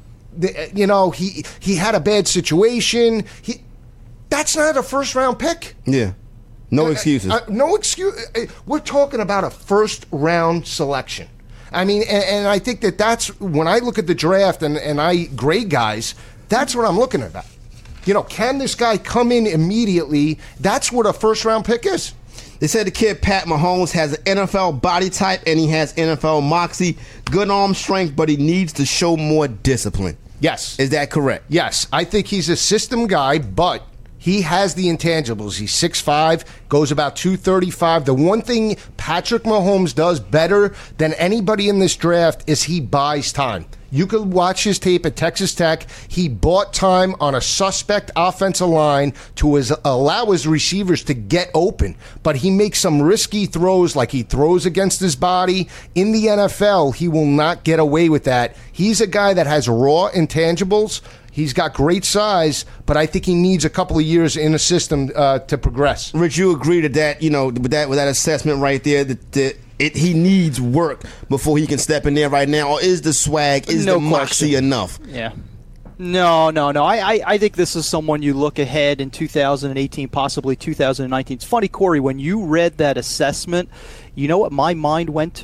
he had a bad situation, that's not a first-round pick. Yeah. No excuses. No excuse. We're talking about a first-round selection. I mean, and I think that's when I look at the draft and I grade guys, that's what I'm looking at. Can this guy come in immediately? That's what a first-round pick is. They said the kid Pat Mahomes has an NFL body type and he has NFL moxie, good arm strength, but he needs to show more discipline. Yes. Is that correct? Yes. I think he's a system guy, but he has the intangibles. He's 6'5", goes about 235. The one thing Patrick Mahomes does better than anybody in this draft is he buys time. You could watch his tape at Texas Tech. He bought time on a suspect offensive line to allow his receivers to get open. But he makes some risky throws, like he throws against his body. In the NFL, he will not get away with that. He's a guy that has raw intangibles. He's got great size, but I think he needs a couple of years in a system to progress. Rich, you agree to that? With that assessment right there, that he needs work before he can step in there right now, or is the swag, the moxie enough? Yeah. No. I think this is someone you look ahead in 2018, possibly 2019. It's funny, Corey, when you read that assessment, you know what my mind went to?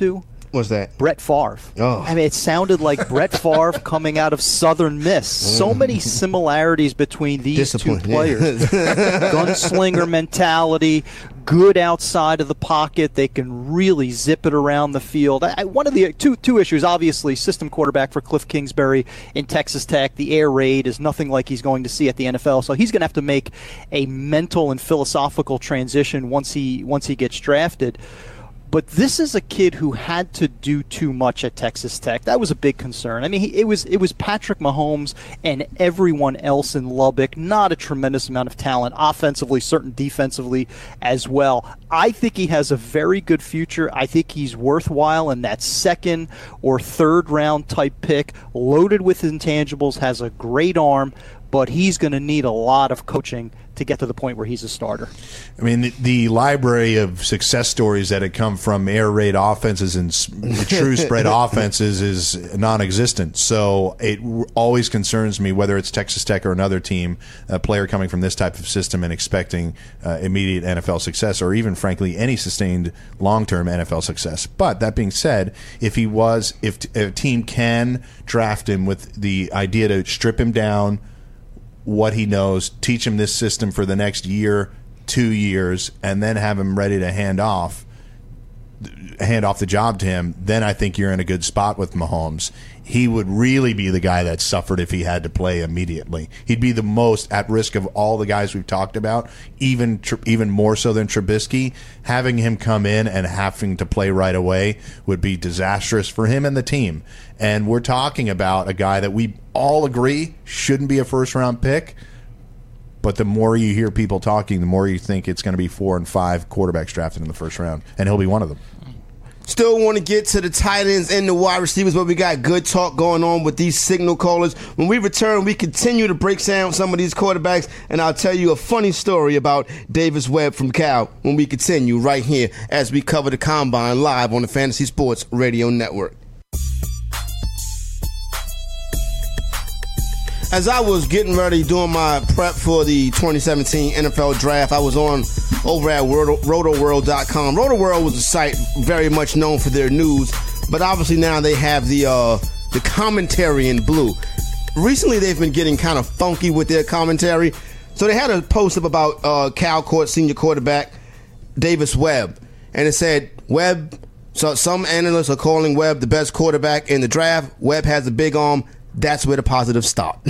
What's that? Brett Favre. Oh. I mean, it sounded like Brett Favre coming out of Southern Miss. So many similarities between these two players. Gunslinger mentality, good outside of the pocket. They can really zip it around the field. One of the two issues, obviously, system quarterback for Cliff Kingsbury in Texas Tech. The air raid is nothing like he's going to see at the NFL. So he's going to have to make a mental and philosophical transition once he gets drafted. But this is a kid who had to do too much at Texas Tech. That was a big concern. I mean, it was Patrick Mahomes and everyone else in Lubbock. Not a tremendous amount of talent, offensively, certain defensively as well. I think he has a very good future. I think he's worthwhile in that second or third round type pick, loaded with intangibles, has a great arm, but he's going to need a lot of coaching to get to the point where he's a starter. I mean, the library of success stories that had come from air raid offenses and true spread offenses is non-existent. So it always concerns me, whether it's Texas Tech or another team, a player coming from this type of system and expecting immediate NFL success, or even, frankly, any sustained long-term NFL success. But that being said, if a team can draft him with the idea to strip him down, what he knows, teach him this system for the next year, 2 years, and then have him ready to hand off the job to him, then I think you're in a good spot with Mahomes. He would really be the guy that suffered if he had to play immediately. He'd be the most at risk of all the guys we've talked about, even more so than Trubisky. Having him come in and having to play right away would be disastrous for him and the team. And we're talking about a guy that we all agree shouldn't be a first-round pick, but the more you hear people talking, the more you think it's going to be 4 and 5 quarterbacks drafted in the first round, and he'll be one of them. Still want to get to the tight ends and the wide receivers, but we got good talk going on with these signal callers. When we return, we continue to break down some of these quarterbacks, and I'll tell you a funny story about Davis Webb from Cal when we continue right here as we cover the Combine live on the Fantasy Sports Radio Network. As I was getting ready doing my prep for the 2017 NFL Draft, I was on over at RotoWorld.com. RotoWorld was a site very much known for their news, but obviously now they have the commentary in blue. Recently, they've been getting kind of funky with their commentary. So they had a post up about Cal Court senior quarterback Davis Webb, and it said Webb. So some analysts are calling Webb the best quarterback in the draft. Webb has a big arm. That's where the positives stop.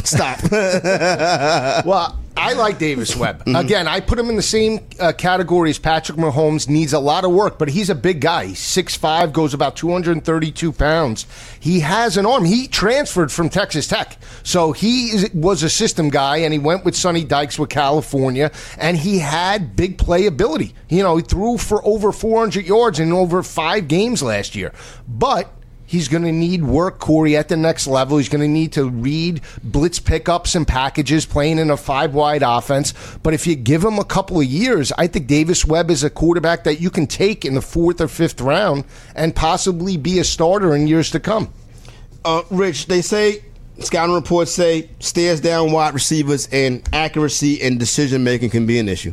Well, I like Davis Webb. Again, I put him in the same category as Patrick Mahomes. Needs a lot of work, but he's a big guy. He's 6'5", goes about 232 pounds. He has an arm. He transferred from Texas Tech. So he was a system guy, and he went with Sonny Dykes with California, and he had big playability. You know, he threw for over 400 yards in over 5 games last year. But he's going to need work, Corey, at the next level. He's going to need to read blitz pickups and packages, playing in a 5-wide offense. But if you give him a couple of years, I think Davis Webb is a quarterback that you can take in the 4th or 5th round and possibly be a starter in years to come. Rich, they say, scouting reports say, stares down wide receivers and accuracy and decision-making can be an issue.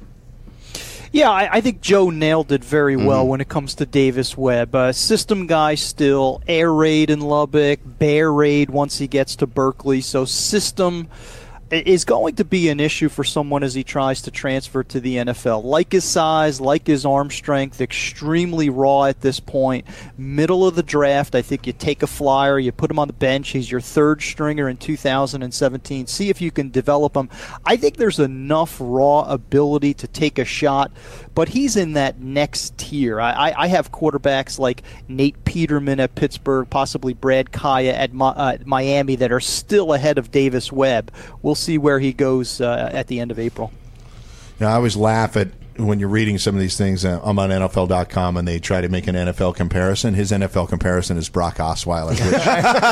Yeah, I think Joe nailed it very well when it comes to Davis Webb. System guy still, air raid in Lubbock, bear raid once he gets to Berkeley. So system is going to be an issue for someone as he tries to transfer to the NFL. Like his size, like his arm strength, extremely raw at this point. Middle of the draft, I think you take a flyer, you put him on the bench. He's your 3rd stringer in 2017. See if you can develop him. I think there's enough raw ability to take a shot, but he's in that next tier. I have quarterbacks like Nate Peterman at Pittsburgh, possibly Brad Kaya at Miami that are still ahead of Davis Webb. We'll see where he goes at the end of April. You know, I always laugh at when you're reading some of these things. I'm on NFL.com and they try to make an NFL comparison. His NFL comparison is Brock Osweiler, which is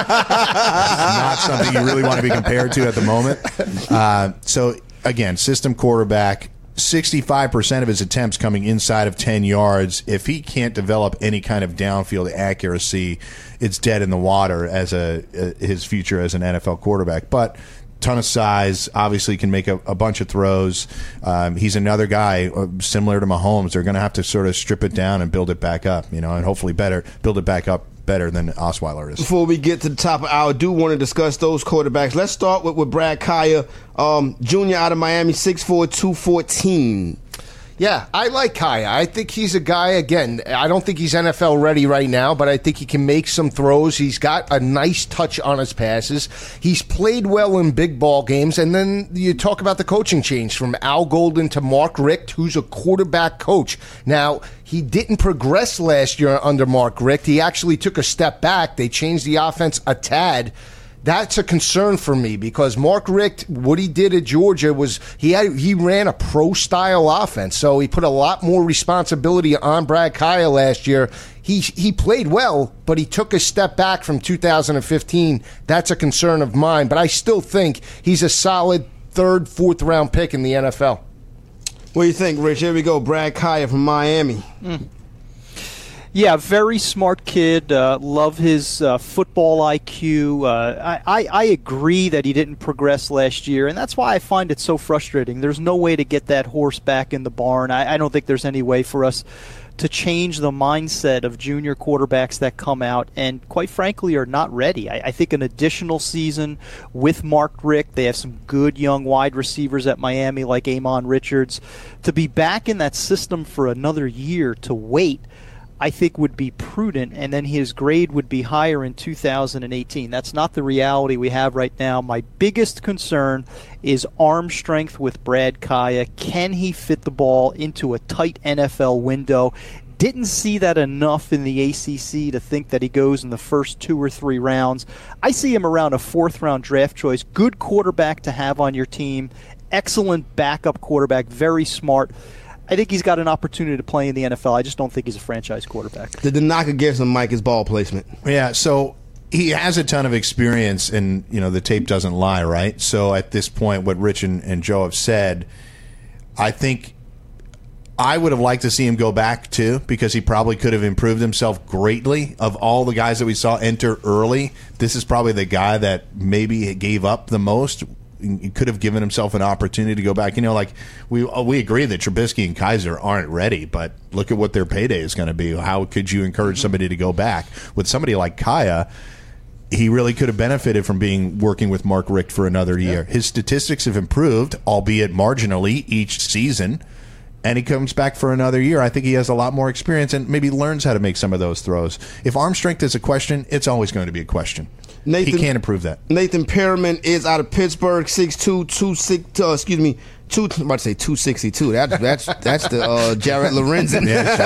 not something you really want to be compared to at the moment. So, again, system quarterback, 65% of his attempts coming inside of 10 yards. If he can't develop any kind of downfield accuracy, it's dead in the water as his future as an NFL quarterback. But ton of size, obviously can make a bunch of throws. He's another guy similar to Mahomes. They're going to have to sort of strip it down and build it back up, and hopefully build it back up better than Osweiler is. Before we get to the top of the hour, I do want to discuss those quarterbacks. Let's start with Brad Kaaya, Jr. out of Miami, 6'4", 214. Yeah, I like Kaaya. I think he's a guy, again, I don't think he's NFL ready right now, but I think he can make some throws. He's got a nice touch on his passes. He's played well in big ball games. And then you talk about the coaching change from Al Golden to Mark Richt, who's a quarterback coach. Now, he didn't progress last year under Mark Richt. He actually took a step back. They changed the offense a tad. That's a concern for me because Mark Richt, what he did at Georgia was he ran a pro-style offense, so he put a lot more responsibility on Brad Kaaya last year. He played well, but he took a step back from 2015. That's a concern of mine, but I still think he's a solid third, fourth round pick in the NFL. What do you think, Rich? Here we go. Brad Kaaya from Miami. Yeah, very smart kid. Love his football IQ. I agree that he didn't progress last year, and that's why I find it so frustrating. There's no way to get that horse back in the barn. I don't think there's any way for us to change the mindset of junior quarterbacks that come out and, quite frankly, are not ready. I think an additional season with Mark Richt, they have some good young wide receivers at Miami like Amon Richards. To be back in that system for another year to wait, I think would be prudent, and then his grade would be higher in 2018. That's not the reality we have right now. My biggest concern is arm strength with Brad Kaaya. Can he fit the ball into a tight NFL window? Didn't see that enough in the ACC to think that he goes in the first 2 or 3 rounds. I see him around a 4th-round draft choice. Good quarterback to have on your team. Excellent backup quarterback. Very smart. I think he's got an opportunity to play in the NFL. I just don't think he's a franchise quarterback. The knock against him, Mike, is ball placement. Yeah, so he has a ton of experience, and the tape doesn't lie, right? So at this point, what Rich and Joe have said, I think I would have liked to see him go back too, because he probably could have improved himself greatly. Of all the guys that we saw enter early, this is probably the guy that maybe gave up the most. He could have given himself an opportunity to go back. We agree that Trubisky and Kaiser aren't ready, but look at what their payday is going to be. How could you encourage somebody to go back? With somebody like Kaaya, he really could have benefited from working with Mark Richt for another year. His statistics have improved, albeit marginally, each season, and he comes back for another year. I think he has a lot more experience and maybe learns how to make some of those throws. If arm strength is a question, it's always going to be a question. He can't improve that. Nathan Perriman is out of Pittsburgh, 6'2", 262. That's the Jared Lorenzen.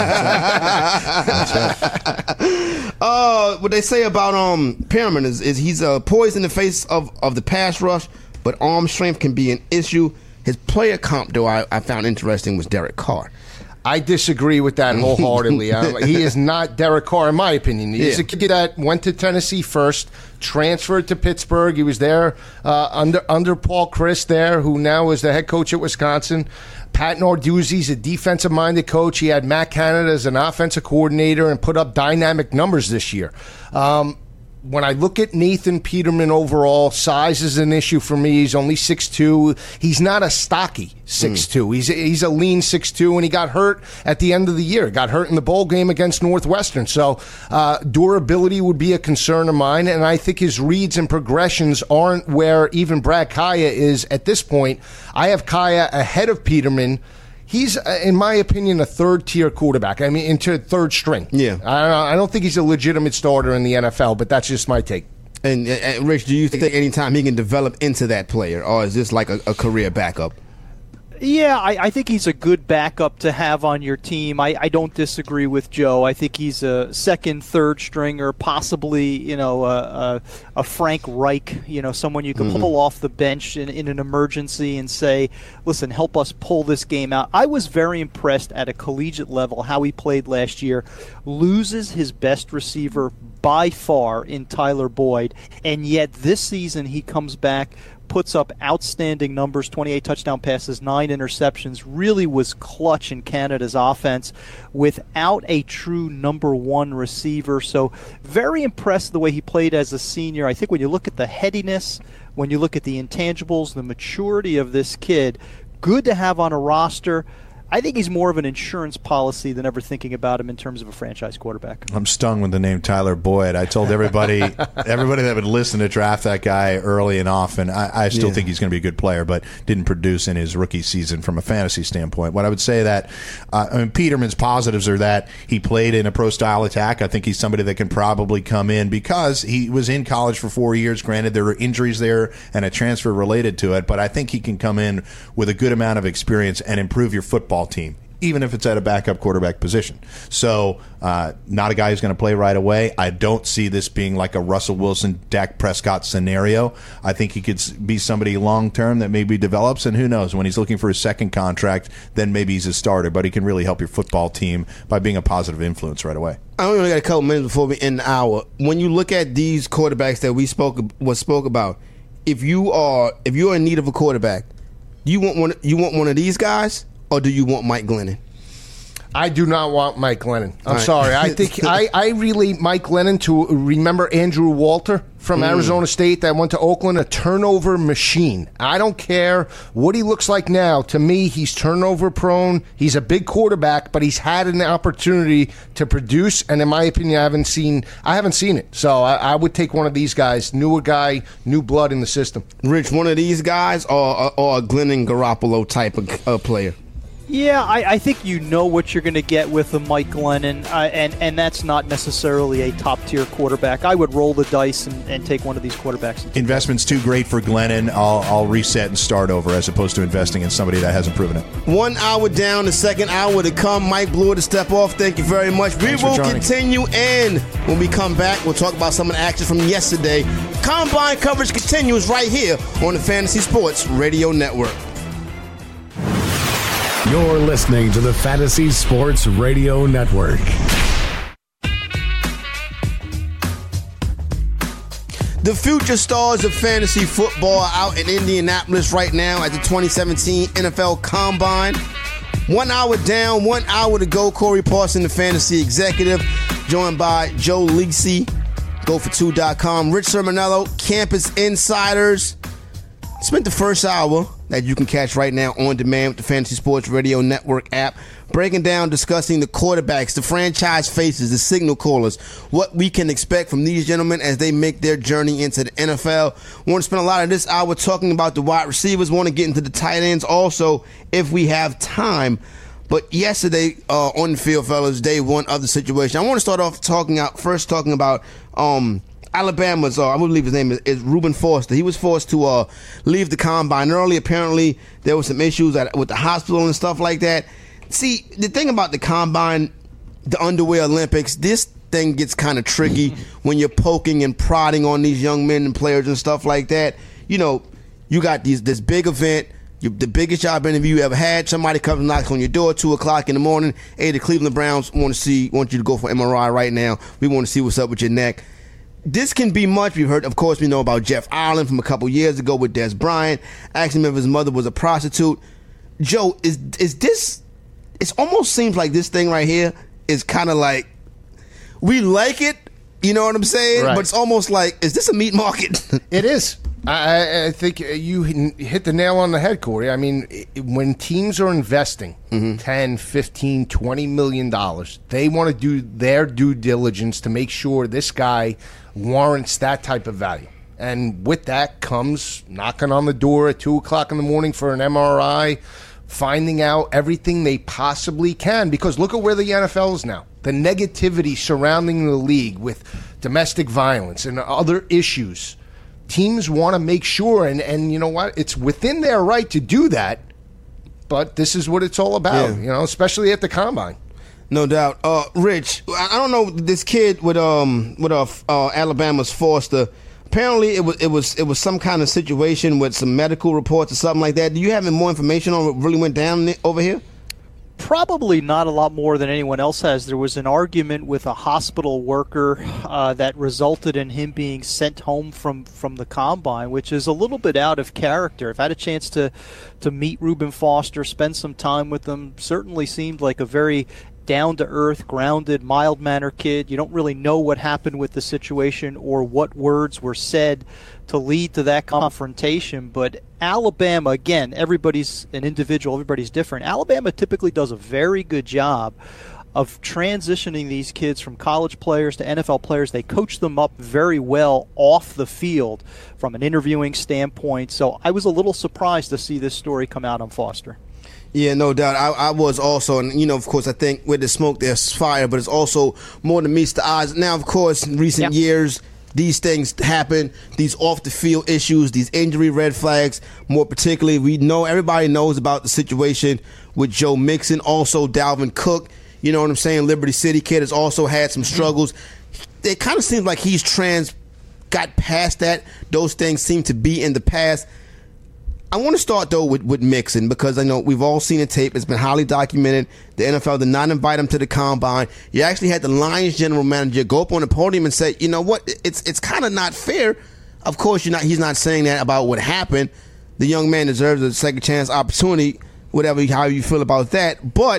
What they say about Perriman is he's poised in the face of the pass rush, but arm strength can be an issue. His player comp, though, I found interesting, was Derek Carr. I disagree with that wholeheartedly. He is not Derek Carr, in my opinion. He's a kid that went to Tennessee first, transferred to Pittsburgh. He was there under Paul Chryst there, who now is the head coach at Wisconsin. Pat Narduzzi's a defensive-minded coach. He had Matt Canada as an offensive coordinator and put up dynamic numbers this year. When I look at Nathan Peterman overall, size is an issue for me. He's only 6'2". He's not a stocky 6'2". He's a lean 6'2", and he got hurt at the end of the year. Got hurt in the bowl game against Northwestern. So durability would be a concern of mine, and I think his reads and progressions aren't where even Brad Kaaya is at this point. I have Kaaya ahead of Peterman. He's, in my opinion, a third-tier quarterback. I mean, into third string. Yeah. I don't think he's a legitimate starter in the NFL, but that's just my take. And Rich, do you think anytime he can develop into that player, or is this like a career backup? Yeah, I think he's a good backup to have on your team. I don't disagree with Joe. I think he's a second, third stringer, possibly, a Frank Reich, someone you can pull off the bench in an emergency and say, listen, help us pull this game out. I was very impressed at a collegiate level how he played last year. Loses his best receiver by far in Tyler Boyd, and yet this season he comes back, puts up outstanding numbers, 28 touchdown passes, 9 interceptions, really was clutch in Canada's offense without a true number one receiver. So very impressed the way he played as a senior. I think when you look at the headiness, when you look at the intangibles, the maturity of this kid, good to have on a roster. I think he's more of an insurance policy than ever thinking about him in terms of a franchise quarterback. I'm stung with the name Tyler Boyd. I told everybody that would listen to draft that guy early and often. I still think he's going to be a good player, but didn't produce in his rookie season from a fantasy standpoint. What I would say that, Peterman's positives are that he played in a pro-style attack. I think he's somebody that can probably come in because he was in college for 4 years. Granted, there were injuries there and a transfer related to it, but I think he can come in with a good amount of experience and improve your football team, even if it's at a backup quarterback position. So not a guy who's going to play right away. I don't see this being like a Russell Wilson, Dak Prescott scenario. I think he could be somebody long-term that maybe develops, and who knows, when he's looking for his second contract, then maybe he's a starter, but he can really help your football team by being a positive influence right away. I only got a couple minutes before we end the hour. When you look at these quarterbacks that we spoke about, if you're in need of a quarterback, you want one of these guys? Or do you want Mike Glennon? I do not want Mike Glennon. I'm right. sorry. I think I really Mike Glennon to remember Andrew Walter from Arizona State that went to Oakland, a turnover machine. I don't care what he looks like now. To me, he's turnover prone. He's a big quarterback, but he's had an opportunity to produce, and in my opinion, I haven't seen it. So I would take one of these guys, newer guy, new blood in the system. Rich, one of these guys or a Glennon Garoppolo type of player? Yeah, I think you know what you're going to get with a Mike Glennon, and that's not necessarily a top-tier quarterback. I would roll the dice and take one of these quarterbacks. Investment's too great for Glennon. I'll reset and start over as opposed to investing in somebody that hasn't proven it. 1 hour down, the second hour to come. Mike Brewer to step off. Thank you very much. Thanks we will continue, and when we come back, we'll talk about some of the action from yesterday. Combine coverage continues right here on the Fantasy Sports Radio Network. You're listening to the Fantasy Sports Radio Network. The future stars of fantasy football are out in Indianapolis right now at the 2017 NFL Combine. 1 hour down, 1 hour to go. Corey Parson, the fantasy executive, joined by Joe Lisi, GoFor2.com, Rich Sermonello, Campus Insiders. Spent the first hour that you can catch right now on demand with the Fantasy Sports Radio Network app, breaking down, discussing the quarterbacks, the franchise faces, the signal callers, what we can expect from these gentlemen as they make their journey into the NFL. We want to spend a lot of this hour talking about the wide receivers, want to get into the tight ends also if we have time. But yesterday on the field, fellas, day one of the situation. I want to start off talking about Alabama's, I believe his name is Reuben Foster. He was forced to leave the Combine early. Apparently, there were some issues with the hospital and stuff like that. See, the thing about the Combine, the underwear Olympics, this thing gets kind of tricky when you're poking and prodding on these young men and players and stuff like that. You know, you got this big event, the biggest job interview you ever had. Somebody comes and knocks on your door 2 o'clock in the morning. Hey, the Cleveland Browns want you to go for MRI right now. We want to see what's up with your neck. This can be much. We know about Jeff Ireland from a couple years ago with Des Bryant, asking him if his mother was a prostitute. Joe, is this, it almost seems like this thing right here is kind of like, we like it, you know what I'm saying? Right. But it's almost like, is this a meat market? It is. I think you hit the nail on the head, Corey. I mean, when teams are investing $10, $15, $20 million, they want to do their due diligence to make sure this guy warrants that type of value. And with that comes knocking on the door at 2 o'clock in the morning for an MRI, finding out everything they possibly can. Because look at where the NFL is now. The negativity surrounding the league with domestic violence and other issues. Teams want to make sure, and you know what? It's within their right to do that, but this is what it's all about, you know, especially at the Combine. No doubt. Rich, I don't know this kid with Alabama's Foster. Apparently, it was some kind of situation with some medical reports or something like that. Do you have any more information on what really went down over here? Probably not a lot more than anyone else has. There was an argument with a hospital worker that resulted in him being sent home from the Combine, which is a little bit out of character. I've had a chance to meet Reuben Foster, spend some time with him. Certainly seemed like a very down-to-earth, grounded, mild-mannered kid. You don't really know what happened with the situation or what words were said to lead to that confrontation. But Alabama, again, everybody's an individual, everybody's different. Alabama typically does a very good job of transitioning these kids from college players to NFL players. They coach them up very well off the field from an interviewing standpoint. So I was a little surprised to see this story come out on Foster. Yeah, no doubt. I was also, and of course, I think with the smoke there's fire, but it's also more than meets the eyes. Now, of course, in recent years, these things happen, these off-the-field issues, these injury red flags. More particularly, everybody knows about the situation with Joe Mixon, also Dalvin Cook. You know what I'm saying? Liberty City kid has also had some struggles. It kind of seems like he's got past that. Those things seem to be in the past. I want to start, though, with Mixon, because I know we've all seen the tape. It's been highly documented. The NFL did not invite him to the combine. You actually had the Lions general manager go up on the podium and say, you know what, it's kind of not fair. Of course, he's not saying that about what happened. The young man deserves a second chance opportunity, how you feel about that. But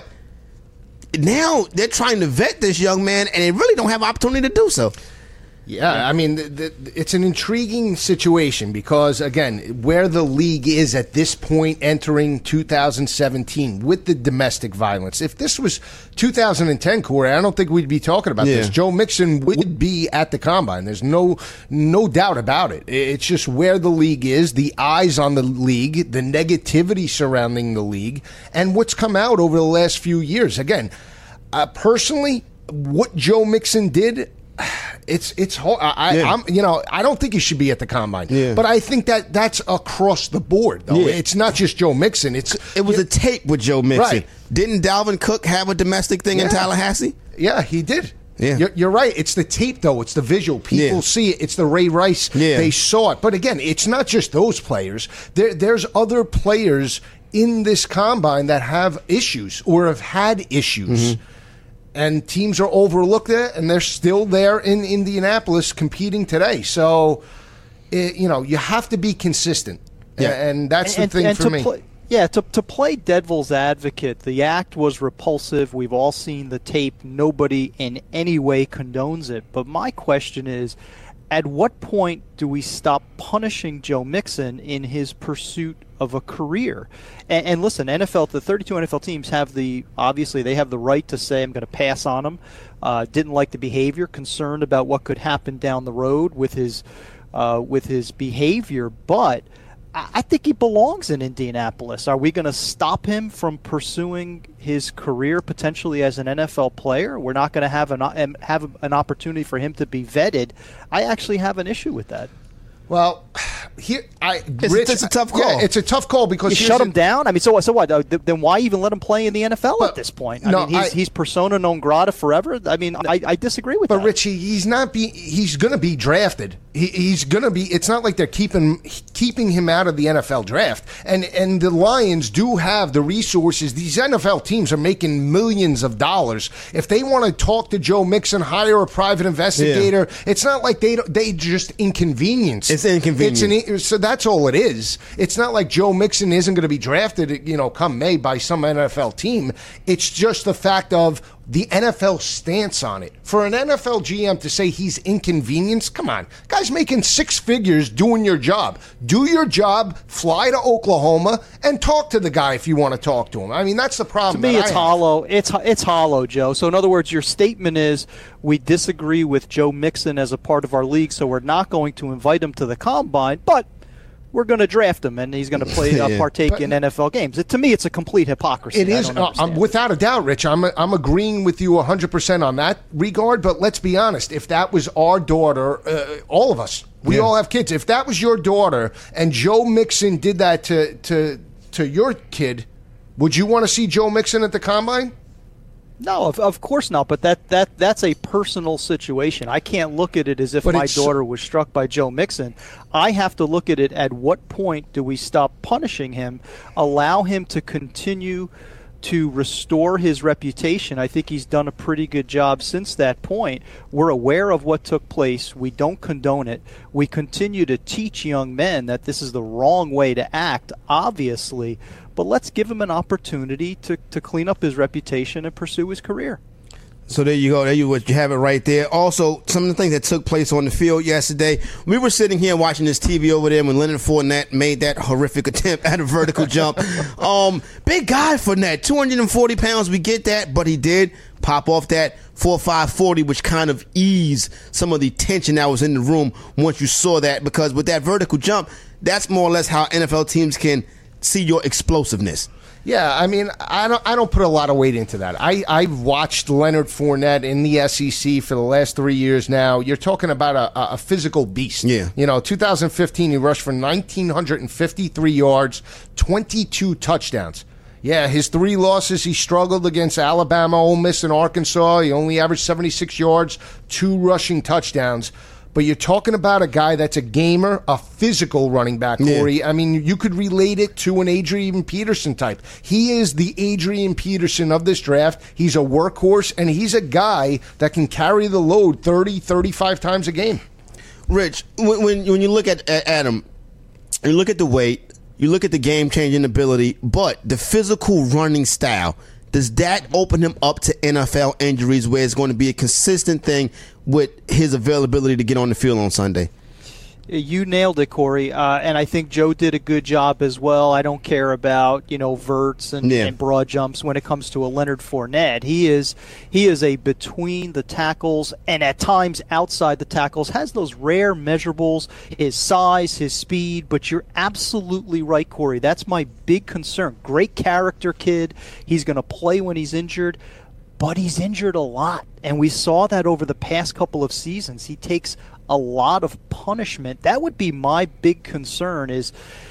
now they're trying to vet this young man, and they really don't have opportunity to do so. Yeah, I mean, it's an intriguing situation because, again, where the league is at this point entering 2017 with the domestic violence. If this was 2010, Corey, I don't think we'd be talking about this. Joe Mixon would be at the combine. There's no doubt about it. It's just where the league is, the eyes on the league, the negativity surrounding the league, and what's come out over the last few years. Again, personally, what Joe Mixon did, it's hard. I don't think he should be at the combine, but I think that's across the board, though. Yeah. It's not just Joe Mixon. It was a tape with Joe Mixon. Right. Didn't Dalvin Cook have a domestic thing in Tallahassee? Yeah, he did. Yeah. You're right. It's the tape, though. It's the visual. People see it. It's the Ray Rice. Yeah. They saw it. But again, it's not just those players. There's other players in this combine that have issues or have had issues. Mm-hmm. And teams are overlooked there, and they're still there in Indianapolis competing today. So, you have to be consistent, and that's the thing for me. To play devil's advocate, the act was repulsive. We've all seen the tape. Nobody in any way condones it. But my question is, at what point do we stop punishing Joe Mixon in his pursuit of a career? And listen, the 32 NFL teams have the right to say, I'm going to pass on him. Didn't like the behavior, concerned about what could happen down the road with his behavior. But I think he belongs in Indianapolis. Are we going to stop him from pursuing his career potentially as an NFL player? We're not going to have an opportunity for him to be vetted. I actually have an issue with that. Well, it's a tough call. Yeah, it's a tough call because you shut him down. I mean, so what? Then why even let him play in the NFL at this point? He's persona non grata forever. I mean, I disagree with that. But Richie, he's going to be drafted. He's going to be. It's not like they're keeping him out of the NFL draft. And the Lions do have the resources. These NFL teams are making millions of dollars. If they want to talk to Joe Mixon, hire a private investigator, it's not like they just inconvenience. It's inconvenient. So that's all it is. It's not like Joe Mixon isn't going to be drafted, come May by some NFL team. It's just the fact of the NFL stance on it. For an NFL GM to say he's inconvenienced, come on. Guy's making six figures doing your job. Do your job, fly to Oklahoma, and talk to the guy if you want to talk to him. I mean, that's the problem. To me, it's hollow. It's hollow, Joe. So in other words, your statement is we disagree with Joe Mixon as a part of our league, so we're not going to invite him to the combine, but we're going to draft him, and he's going to partake in NFL games. To me, it's a complete hypocrisy. It is, without a doubt, Rich. I'm agreeing with you 100% on that regard, but let's be honest. If that was our daughter, all of us, we all have kids. If that was your daughter and Joe Mixon did that to your kid, would you want to see Joe Mixon at the combine? No, of course not. But that's a personal situation. I can't look at it as if my daughter was struck by Joe Mixon. I have to look at it at what point do we stop punishing him, allow him to continue to restore his reputation. I think he's done a pretty good job since that point. We're aware of what took place. We don't condone it. We continue to teach young men that this is the wrong way to act, obviously, but let's give him an opportunity to clean up his reputation and pursue his career. So there you go. There you have it right there. Also, some of the things that took place on the field yesterday. We were sitting here watching this TV over there when Leonard Fournette made that horrific attempt at a vertical jump. Big guy Fournette, 240 pounds. We get that, but he did pop off that 4.5 40, which kind of eased some of the tension that was in the room once you saw that. Because with that vertical jump, that's more or less how NFL teams can see your explosiveness. Yeah, I mean, I don't put a lot of weight into that. I've watched Leonard Fournette in the SEC for the last 3 years now. You're talking about a physical beast. Yeah. 2015, he rushed for 1,953 yards, 22 touchdowns. Yeah, his 3 losses, he struggled against Alabama, Ole Miss, and Arkansas. He only averaged 76 yards, 2 rushing touchdowns. But you're talking about a guy that's a gamer, a physical running back, Corey. Yeah. I mean, you could relate it to an Adrian Peterson type. He is the Adrian Peterson of this draft. He's a workhorse, and he's a guy that can carry the load 30, 35 times a game. Rich, when you look at Adam, you look at the weight, you look at the game-changing ability, but the physical running style, does that open him up to NFL injuries where it's going to be a consistent thing with his availability to get on the field on Sunday? You nailed it, Corey, and I think Joe did a good job as well. I don't care about verts and broad jumps when it comes to a Leonard Fournette. He is a between the tackles and at times outside the tackles, has those rare measurables, his size, his speed. But you're absolutely right, Corey. That's my big concern. Great character kid. He's going to play when he's injured. But he's injured a lot, and we saw that over the past couple of seasons. He takes a lot of punishment. That would be my big concern is,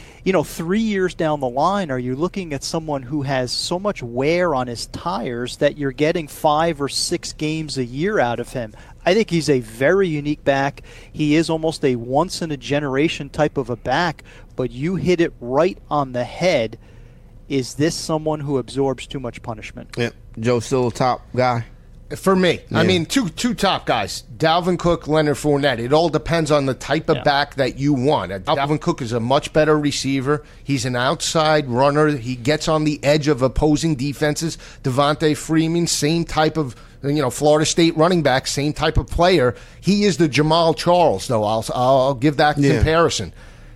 3 years down the line, are you looking at someone who has so much wear on his tires that you're getting 5 or 6 games a year out of him? I think he's a very unique back. He is almost a once-in-a-generation type of a back, but you hit it right on the head. Is this someone who absorbs too much punishment? Yeah. Joe still top guy? For me. Yeah. I mean, two top guys. Dalvin Cook, Leonard Fournette. It all depends on the type of back that you want. Dalvin Cook is a much better receiver. He's an outside runner. He gets on the edge of opposing defenses. Devontae Freeman, same type of Florida State running back, same type of player. He is the Jamal Charles, though. I'll give that comparison.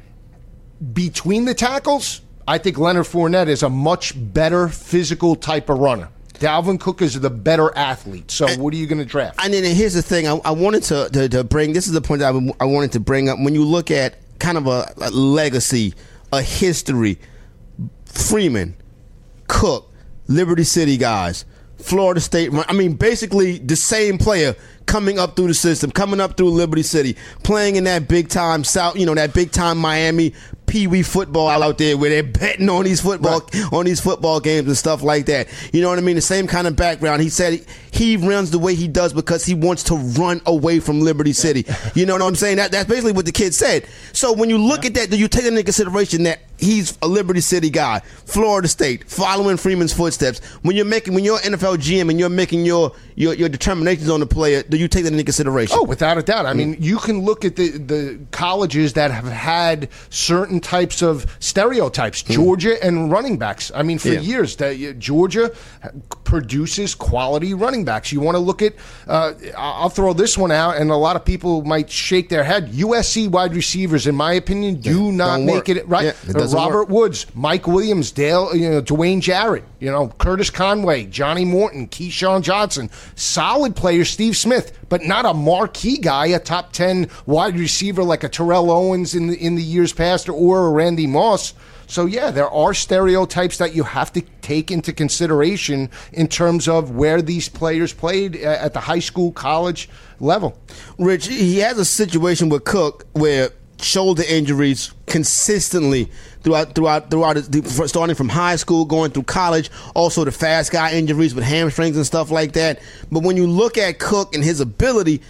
Between the tackles, I think Leonard Fournette is a much better physical type of runner. Dalvin Cook is the better athlete. So what are you going to draft? And then here's the thing. I wanted to bring, this is the point that I wanted to bring up. When you look at kind of a legacy, a history, Freeman, Cook, Liberty City guys, Florida State, basically the same player coming up through the system, coming up through Liberty City, playing in that big time South, that big time Miami Pee Wee football out there where they're betting on these football games and stuff like that. You know what I mean? The same kind of background. He said he runs the way he does because he wants to run away from Liberty City. You know what I'm saying? That's basically what the kid said. So when you look at that, do you take into consideration that he's a Liberty City guy, Florida State, following Freeman's footsteps? When you're NFL GM and you're making your determinations on the player, do you take that into consideration? Oh, without a doubt. I mean, you can look at the colleges that have had certain types of stereotypes. Georgia and running backs. I mean, for years, Georgia produces quality running backs. You want to look at, I'll throw this one out, and a lot of people might shake their head. USC wide receivers, in my opinion, do not make it right. Yeah, Robert Woods, Mike Williams, Dwayne Jarrett, Curtis Conway, Johnny Morton, Keyshawn Johnson, solid players, Steve Smith, but not a marquee guy, a top 10 wide receiver like a Terrell Owens in the years past or a Randy Moss. So, there are stereotypes that you have to take into consideration in terms of where these players played at the high school, college level. Rich, he has a situation with Cook where shoulder injuries consistently throughout starting from high school, going through college, also the fast guy injuries with hamstrings and stuff like that. But when you look at Cook and his ability,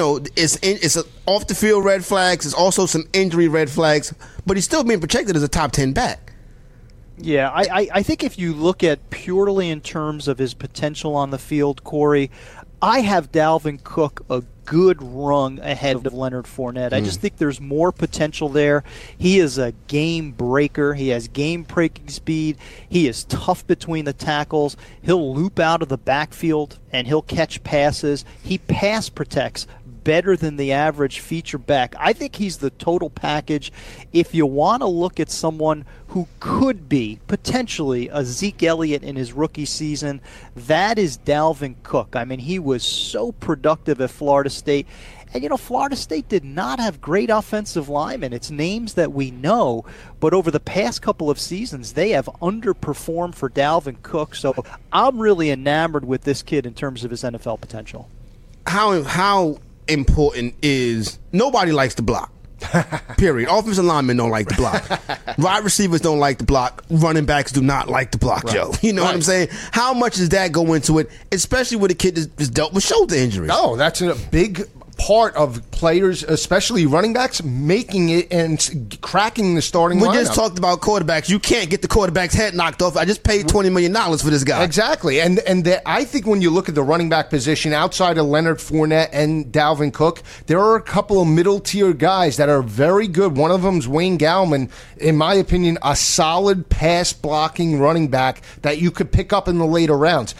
it's off the field red flags. There's also some injury red flags, but he's still being projected as a top 10 back. Yeah, I think if you look at purely in terms of his potential on the field, Corey, I have Dalvin Cook a good rung ahead of Leonard Fournette. I just think there's more potential there. He is a game breaker. He has game breaking speed. He is tough between the tackles. He'll loop out of the backfield and he'll catch passes. He pass protects better than the average feature back. I think he's the total package. If you want to look at someone who could be potentially a Zeke Elliott in his rookie season, that is Dalvin Cook. I mean, he was so productive at Florida State. And, Florida State did not have great offensive linemen. It's names that we know, but over the past couple of seasons, they have underperformed for Dalvin Cook. So I'm really enamored with this kid in terms of his NFL potential. How important is nobody likes to block. Period. Offensive linemen don't like to block. Wide receivers don't like to block. Running backs do not like to block, right. Joe. You know what I'm saying? How much does that go into it, especially with a kid that's dealt with shoulder injuries? Oh, that's a big part of players, especially running backs, making it and cracking the starting lineup. We just talked about quarterbacks. You can't get the quarterback's head knocked off. I just paid $20 million for this guy. Exactly. And I think when you look at the running back position, outside of Leonard Fournette and Dalvin Cook, there are a couple of middle-tier guys that are very good. One of them is Wayne Gallman, in my opinion, a solid pass-blocking running back that you could pick up in the later rounds.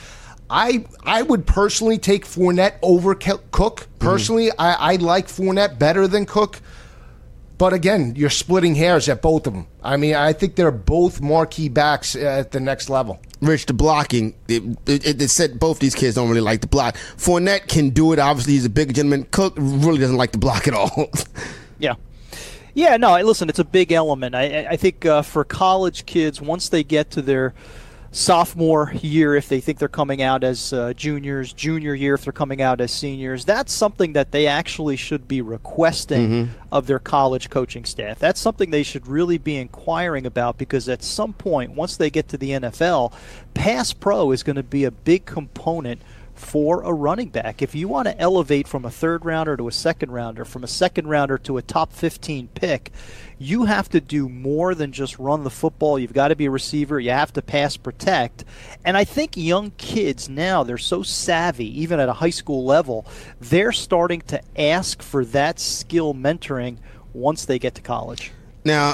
I would personally take Fournette over Cook. Personally, I like Fournette better than Cook. But again, you're splitting hairs at both of them. I mean, I think they're both marquee backs at the next level. Rich, the blocking, it said both these kids don't really like to block. Fournette can do it. Obviously, he's a big gentleman. Cook really doesn't like to block at all. Yeah. Yeah, no, listen, it's a big element. I think for college kids, once they get to their sophomore year, if they think they're coming out as juniors, junior year if they're coming out as seniors, that's something that they actually should be requesting of their college coaching staff. That's something they should really be inquiring about, because at some point, once they get to the NFL, pass pro is going to be a big component for a running back. If you want to elevate from a third rounder to a second rounder, from a second rounder to a top 15 pick, you have to do more than just run the football. You've got to be a receiver. You have to pass protect. And I think young kids now, they're so savvy, even at a high school level, they're starting to ask for that skill mentoring once they get to college. Now,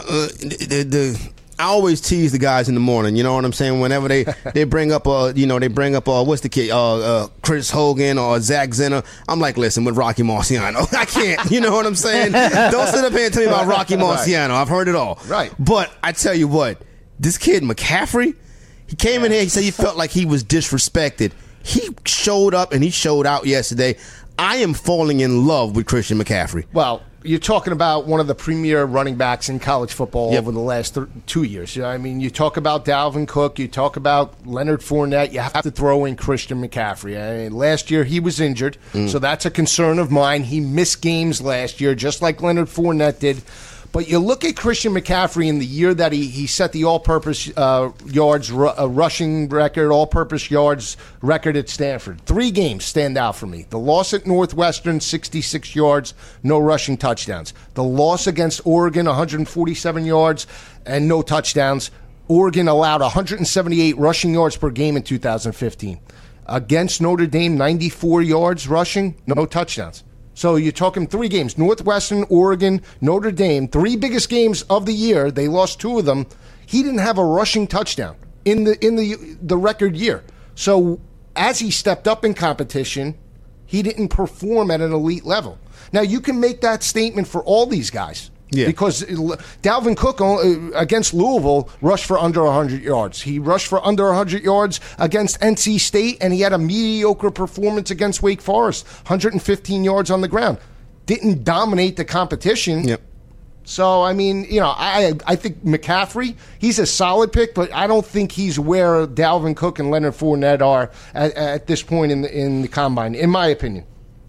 I always tease the guys in the morning. You know what I'm saying? Whenever they bring up what's the kid, Chris Hogan or Zach Zenner, I'm like, listen, with Rocky Marciano, I can't. You know what I'm saying? Don't sit up here and tell me about Rocky Marciano. I've heard it all. Right. But I tell you what, this kid McCaffrey, he came in here. He said he felt like he was disrespected. He showed up and he showed out yesterday. I am falling in love with Christian McCaffrey. Well, you're talking about one of the premier running backs in college football over the last 2 years. I mean, you talk about Dalvin Cook, you talk about Leonard Fournette, you have to throw in Christian McCaffrey. I mean, last year he was injured, so that's a concern of mine. He missed games last year, just like Leonard Fournette did. But you look at Christian McCaffrey in the year that he set the all-purpose yards rushing record, all-purpose yards record at Stanford. 3 games stand out for me. The loss at Northwestern, 66 yards, no rushing touchdowns. The loss against Oregon, 147 yards and no touchdowns. Oregon allowed 178 rushing yards per game in 2015. Against Notre Dame, 94 yards rushing, no touchdowns. So you're talking 3 games, Northwestern, Oregon, Notre Dame, 3 biggest games of the year. They lost 2 of them. He didn't have a rushing touchdown in the record year. So as he stepped up in competition, he didn't perform at an elite level. Now, you can make that statement for all these guys. Yeah. Because Dalvin Cook against Louisville rushed for under 100 yards. He rushed for under 100 yards against NC State, and he had a mediocre performance against Wake Forest, 115 yards on the ground. Didn't dominate the competition. Yep. So, I mean, I think McCaffrey, he's a solid pick, but I don't think he's where Dalvin Cook and Leonard Fournette are at this point in the combine, in my opinion.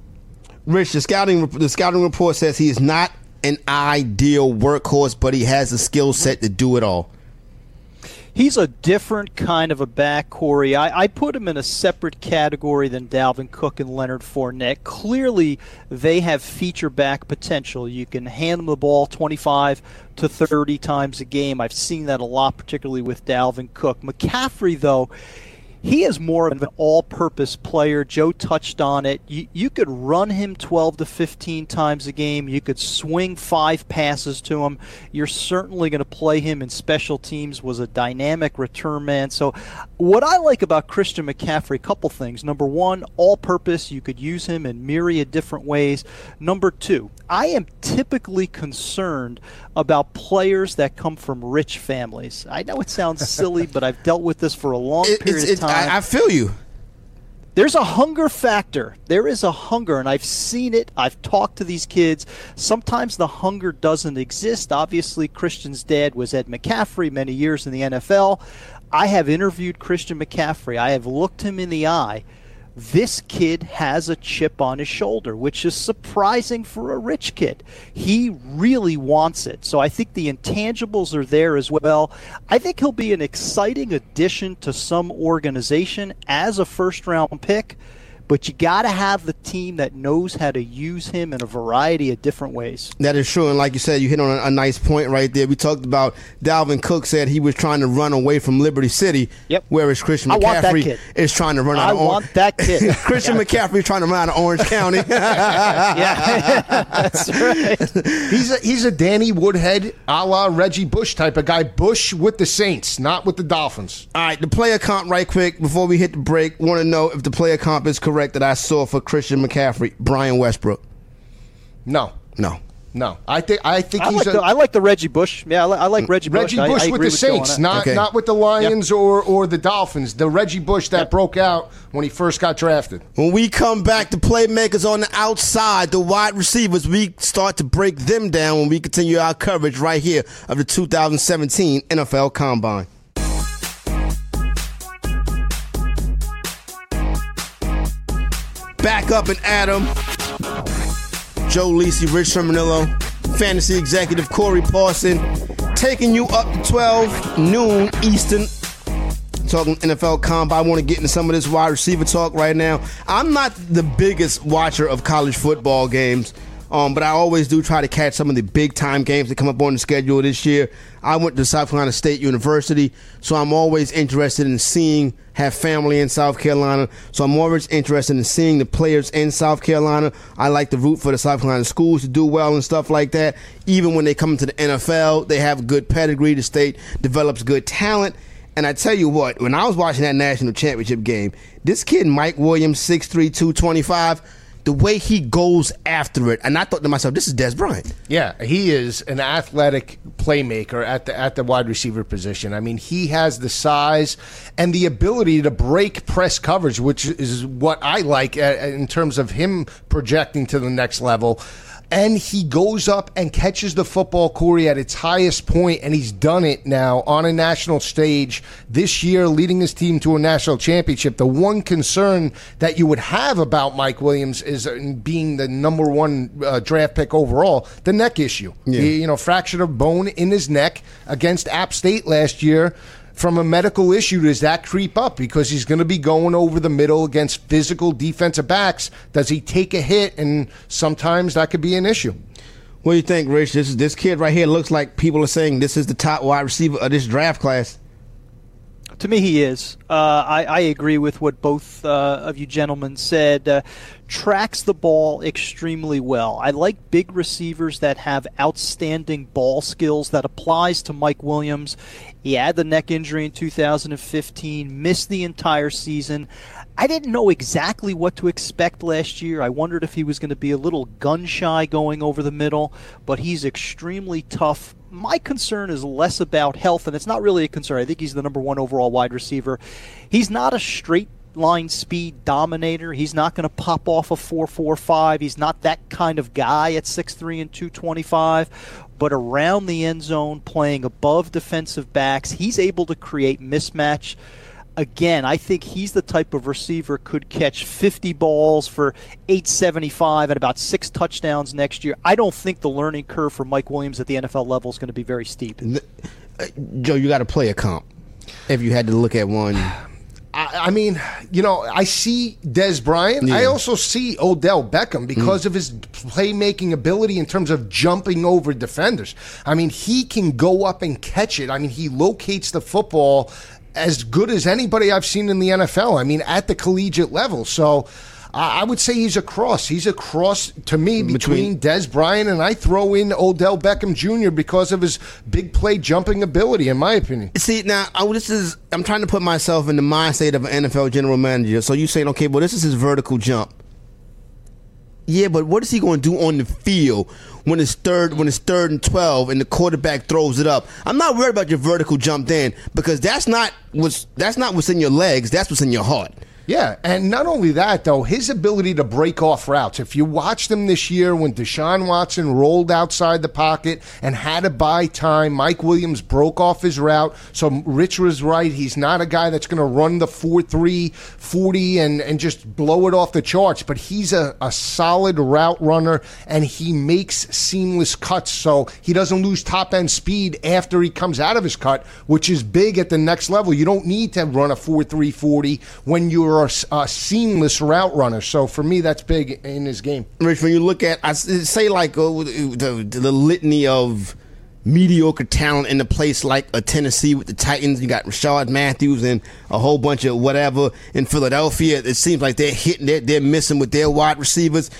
Rich, the scouting report says he is not an ideal workhorse, but he has the skill set to do it all. He's a different kind of a back, Corey. I put him in a separate category than Dalvin Cook and Leonard Fournette. Clearly, they have feature back potential. You can hand them the ball 25 to 30 times a game. I've seen that a lot, particularly with Dalvin Cook. McCaffrey, though, he is more of an all-purpose player. Joe touched on it. You could run him 12 to 15 times a game. You could swing 5 passes to him. You're certainly going to play him in special teams, was a dynamic return man. So what I like about Christian McCaffrey, a couple things. Number one, all-purpose. You could use him in myriad different ways. Number two, I am typically concerned about players that come from rich families. I know it sounds silly, but I've dealt with this for a long period of time. I feel you. There's a hunger factor. There is a hunger, and I've seen it. I've talked to these kids. Sometimes the hunger doesn't exist. Obviously, Christian's dad was Ed McCaffrey, many years in the NFL. I have interviewed Christian McCaffrey. I have looked him in the eye. This kid has a chip on his shoulder, which is surprising for a rich kid. He really wants it. So I think the intangibles are there as well. I think he'll be an exciting addition to some organization as a first-round pick, but you got to have the team that knows how to use him in a variety of different ways. That is true, and like you said, you hit on a nice point right there. We talked about Dalvin Cook said he was trying to run away from Liberty City, whereas Christian McCaffrey is trying to run out of Orange. I want that kid. Christian McCaffrey is trying to run out of Orange County. Yeah, that's right. He's a Danny Woodhead a la Reggie Bush type of guy. Bush with the Saints, not with the Dolphins. All right, the player comp right quick before we hit the break. Want to know if the player comp is correct that I saw for Christian McCaffrey. Brian Westbrook. No. I think I like the Reggie Bush. Yeah, I like Reggie Bush. Reggie Bush with the Saints, not with the Lions or the Dolphins. The Reggie Bush that broke out when he first got drafted. When we come back, the playmakers on the outside, the wide receivers, we start to break them down when we continue our coverage right here of the 2017 NFL Combine. Back up and Adam, Joe Lisi, Rich Terminillo, fantasy executive Corey Parson, taking you up to 12 noon Eastern. Talking NFL Combine. I want to get into some of this wide receiver talk right now. I'm not the biggest watcher of college football games, but I always do try to catch some of the big-time games that come up on the schedule this year. I went to South Carolina State University, so I'm always interested in have family in South Carolina, so I'm always interested in seeing the players in South Carolina. I like to root for the South Carolina schools to do well and stuff like that. Even when they come to the NFL, they have good pedigree. The state develops good talent. And I tell you what, when I was watching that national championship game, this kid, Mike Williams, 6'3", 225, the way he goes after it, and I thought to myself, this is Des Bryant. Yeah, he is an athletic playmaker at the wide receiver position. I mean, he has the size and the ability to break press coverage, which is what I like in terms of him projecting to the next level. And he goes up and catches the football, Corey, at its highest point, and he's done it now on a national stage this year, leading his team to a national championship. The one concern that you would have about Mike Williams is being the number one draft pick overall, the neck issue. Yeah. He, fractured a bone in his neck against App State last year. From a medical issue, does that creep up? Because he's going to be going over the middle against physical defensive backs. Does he take a hit? And sometimes that could be an issue. What do you think, Rich? This kid right here looks like people are saying this is the top wide receiver of this draft class. To me, he is. I agree with what both of you gentlemen said. Tracks the ball extremely well. I like big receivers that have outstanding ball skills. That applies to Mike Williams. He had the neck injury in 2015, missed the entire season. I didn't know exactly what to expect last year. I wondered if he was going to be a little gun-shy going over the middle, but he's extremely tough. My concern is less about health, and it's not really a concern. I think he's the number one overall wide receiver. He's not a straight line speed dominator. He's not going to pop off a 4.45. He's not that kind of guy at 6'3" and 225. But around the end zone, playing above defensive backs, he's able to create mismatch. Again, I think he's the type of receiver could catch 50 balls for 875 and about 6 touchdowns next year. I don't think the learning curve for Mike Williams at the NFL level is going to be very steep. Joe, you got to play a comp. If you had to look at one. I mean, I see Des Bryant. Yeah. I also see Odell Beckham because of his playmaking ability in terms of jumping over defenders. I mean, he can go up and catch it. I mean, he locates the football as good as anybody I've seen in the NFL. I mean, at the collegiate level. So I would say he's a cross. He's a cross to me between Des Bryant, and I throw in Odell Beckham Jr. because of his big play jumping ability, in my opinion. See, now, I'm trying to put myself in the mindset of an NFL general manager. So you're saying, okay, well, this is his vertical jump. Yeah, but what is he going to do on the field when it's third and 12 and the quarterback throws it up? I'm not worried about your vertical jump then, because that's not what's in your legs. That's what's in your heart. Yeah, and not only that, though, his ability to break off routes. If you watched him this year when Deshaun Watson rolled outside the pocket and had to buy time, Mike Williams broke off his route. So Rich was right. He's not a guy that's going to run the 4.3 40 and just blow it off the charts, but he's a solid route runner, and he makes seamless cuts, so he doesn't lose top-end speed after he comes out of his cut, which is big at the next level. You don't need to run a 4.3 40 when you're a seamless route runner. So for me, that's big in his game. Rich, when you look at, I say like the litany of mediocre talent in a place like a Tennessee with the Titans, you got Rashard Matthews and a whole bunch of whatever. In Philadelphia, it seems like they're missing with their wide receivers.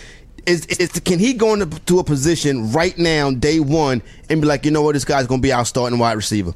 Can he go into a position right now, day one, and be like, you know what, this guy's going to be our starting wide receiver?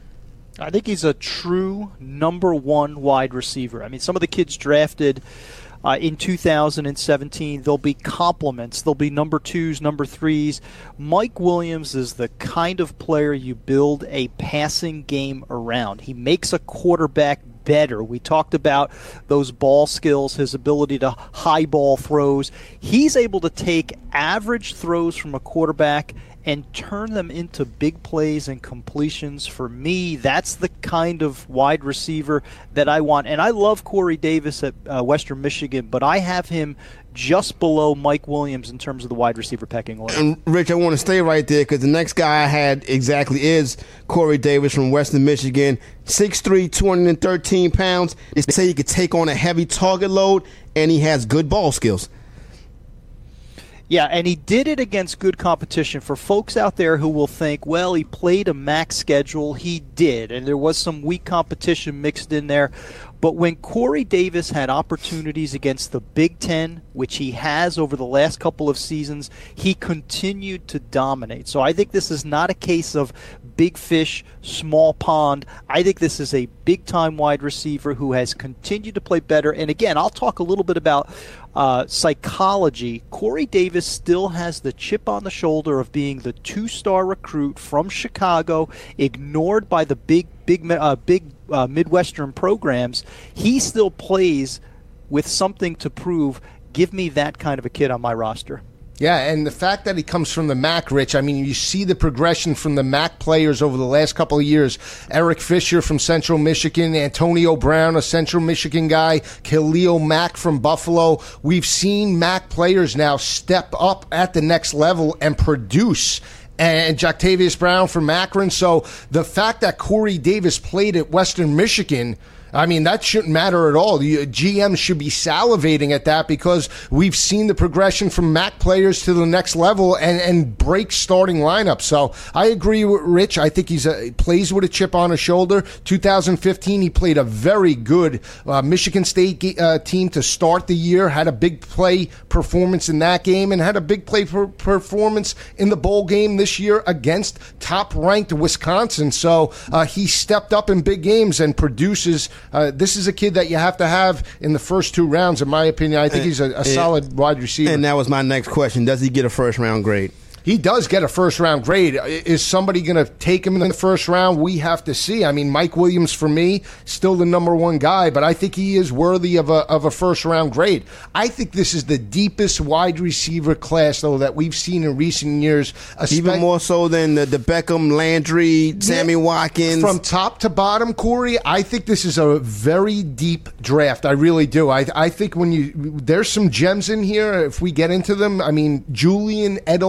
I think he's a true number one wide receiver. I mean, some of the kids drafted in 2017, there'll be compliments. There'll be number twos, number threes. Mike Williams is the kind of player you build a passing game around. He makes a quarterback better. We talked about those ball skills, his ability to high ball throws. He's able to take average throws from a quarterback and turn them into big plays and completions. For me, that's the kind of wide receiver that I want. And I love Corey Davis at Western Michigan, but I have him just below Mike Williams in terms of the wide receiver pecking order. And Rich, I want to stay right there because the next guy I had exactly is Corey Davis from Western Michigan. 6'3", 213 pounds. They say he could take on a heavy target load, and he has good ball skills. Yeah, and he did it against good competition. For folks out there who will think, well, he played a MAC schedule, he did, and there was some weak competition mixed in there. But when Corey Davis had opportunities against the Big Ten, which he has over the last couple of seasons, he continued to dominate. So I think this is not a case of big fish, small pond. I think this is a big-time wide receiver who has continued to play better. And again, I'll talk a little bit about psychology. Corey Davis still has the chip on the shoulder of being the two-star recruit from Chicago, ignored by the big Midwestern programs. He still plays with something to prove. Give me that kind of a kid on my roster. Yeah, and the fact that he comes from the MAC, Rich, I mean, you see the progression from the MAC players over the last couple of years. Eric Fisher from Central Michigan, Antonio Brown, a Central Michigan guy, Khalil Mack from Buffalo. We've seen MAC players now step up at the next level and produce. And Jactavius Brown from Akron. So the fact that Corey Davis played at Western Michigan, I mean, that shouldn't matter at all. The GM should be salivating at that because we've seen the progression from MAC players to the next level and break starting lineups. So I agree with Rich. I think he plays with a chip on his shoulder. 2015, he played a very good Michigan State team to start the year, had a big play performance in that game, and had a big play performance in the bowl game this year against top-ranked Wisconsin. So he stepped up in big games and produces. This is a kid that you have to have in the first two rounds, in my opinion. I think he's a solid wide receiver. And that was my next question. Does he get a first-round grade? He does get a first-round grade. Is somebody going to take him in the first round? We have to see. I mean, Mike Williams, for me, still the number one guy, but I think he is worthy of a first-round grade. I think this is the deepest wide receiver class, though, that we've seen in recent years. Even more so than the Beckham, Landry, Sammy Watkins. From top to bottom, Corey, I think this is a very deep draft. I really do. I think there's some gems in here. If we get into them, I mean, Julian Edelman type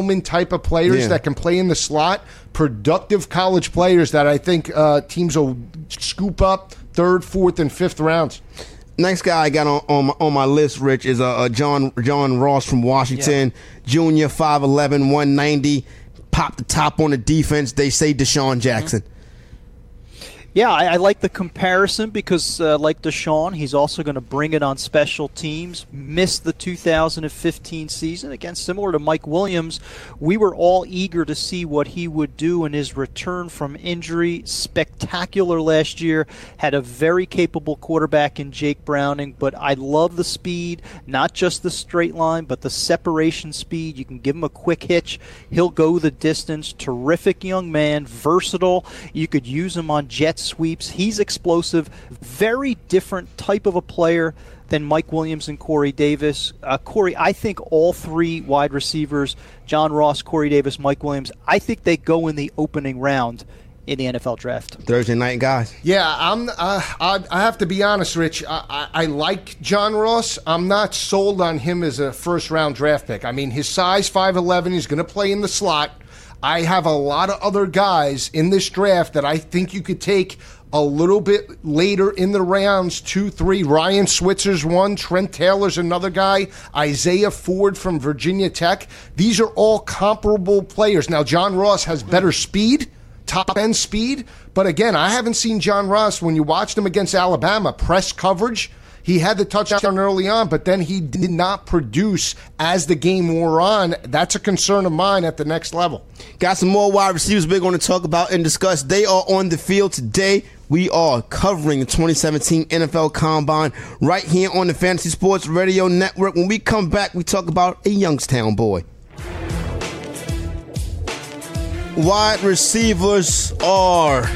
type of players that can play in the slot, productive college players that I think teams will scoop up third, fourth, and fifth rounds. Next guy I got on my list, Rich, is John Ross from Washington. Junior, 5'11", 190. Popped the top on the defense. They say Deshaun Jackson. Yeah, I like the comparison because, like Deshaun, he's also going to bring it on special teams. Missed the 2015 season. Again, similar to Mike Williams, we were all eager to see what he would do in his return from injury. Spectacular last year. Had a very capable quarterback in Jake Browning, but I love the speed, not just the straight line, but the separation speed. You can give him a quick hitch. He'll go the distance. Terrific young man, versatile. You could use him on jet sweeps. He's explosive. Very different type of a player than Mike Williams and Corey Davis. Corey, I think all three wide receivers, John Ross, Corey Davis, Mike Williams, I think they go in the opening round in the NFL draft. Thursday night guys. Yeah, I have to be honest, Rich. I like John Ross. I'm not sold on him as a first-round draft pick. I mean, his size, 5'11", he's going to play in the slot. I have a lot of other guys in this draft that I think you could take a little bit later in the rounds, 2, 3. Ryan Switzer's one. Trent Taylor's another guy. Isaiah Ford from Virginia Tech. These are all comparable players. Now, John Ross has better speed, top-end speed. But again, I haven't seen John Ross, when you watched him against Alabama, press coverage. He had the touchdown early on, but then he did not produce as the game wore on. That's a concern of mine at the next level. Got some more wide receivers we're going to talk about and discuss. They are on the field today. We are covering the 2017 NFL Combine right here on the Fantasy Sports Radio Network. When we come back, we talk about a Youngstown boy. Wide receivers are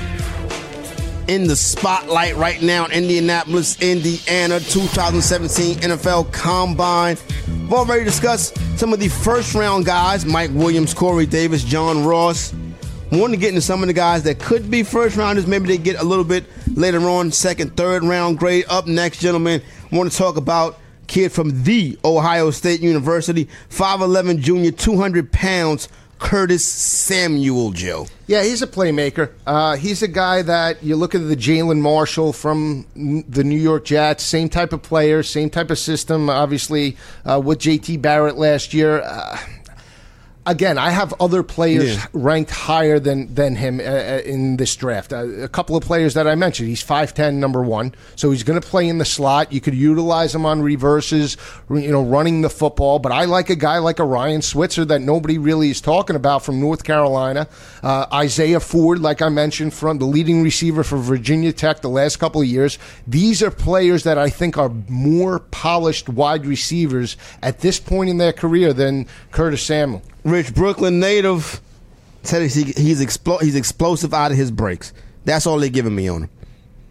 in the spotlight right now in Indianapolis, Indiana, 2017 NFL Combine. We've already discussed some of the first-round guys, Mike Williams, Corey Davis, John Ross. We want to get into some of the guys that could be first-rounders. Maybe they get a little bit later on, second, third-round grade. Up next, gentlemen, I want to talk about a kid from The Ohio State University, 5'11", junior, 200 pounds, Curtis Samuel, Joe. Yeah, he's a playmaker. He's a guy that you look at the Jalen Marshall from the New York Jets, same type of player, same type of system, obviously, with J.T. Barrett last year. Again, I have other players ranked higher than him in this draft. A couple of players that I mentioned. He's 5'10", number one, so he's going to play in the slot. You could utilize him on reverses, running the football. But I like a guy like a Ryan Switzer that nobody really is talking about from North Carolina. Isaiah Ford, like I mentioned, from the leading receiver for Virginia Tech the last couple of years. These are players that I think are more polished wide receivers at this point in their career than Curtis Samuel. Rich, Brooklyn native, said he's explosive out of his breaks. That's all they're giving me on him.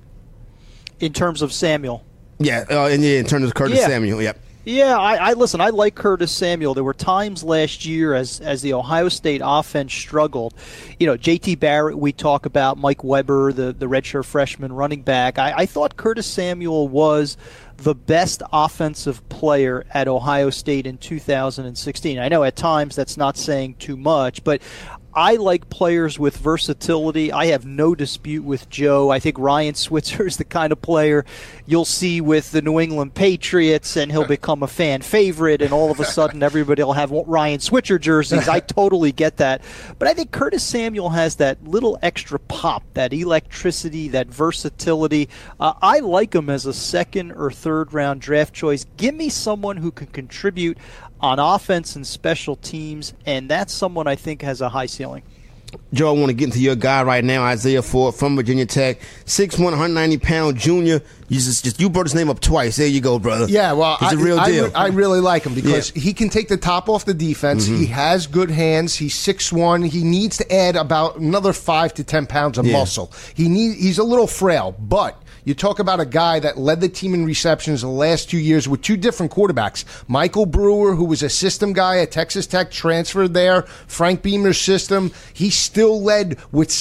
In terms of Samuel. In terms of Curtis Samuel, yep. Yeah, I listen, I like Curtis Samuel. There were times last year as the Ohio State offense struggled. J.T. Barrett, we talk about, Mike Weber, the redshirt freshman running back. I thought Curtis Samuel was the best offensive player at Ohio State in 2016. I know at times that's not saying too much, but I like players with versatility. I have no dispute with Joe. I think Ryan Switzer is the kind of player you'll see with the New England Patriots, and he'll become a fan favorite, and all of a sudden everybody will have Ryan Switzer jerseys. I totally get that. But I think Curtis Samuel has that little extra pop, that electricity, that versatility. I like him as a second or third round draft choice. Give me someone who can contribute on offense and special teams, and that's someone I think has a high ceiling. Joe, I want to get into your guy right now, Isaiah Ford from Virginia Tech, 6'1", 190-pound junior. You brought his name up twice. There you go, brother. Yeah, well, he's a real deal. I really like him because he can take the top off the defense. Mm-hmm. He has good hands. He's 6'1". He needs to add about another 5 to 10 pounds of muscle. He's a little frail, but you talk about a guy that led the team in receptions the last 2 years with two different quarterbacks. Michael Brewer, who was a system guy at Texas Tech, transferred there. Frank Beamer's system. He still led with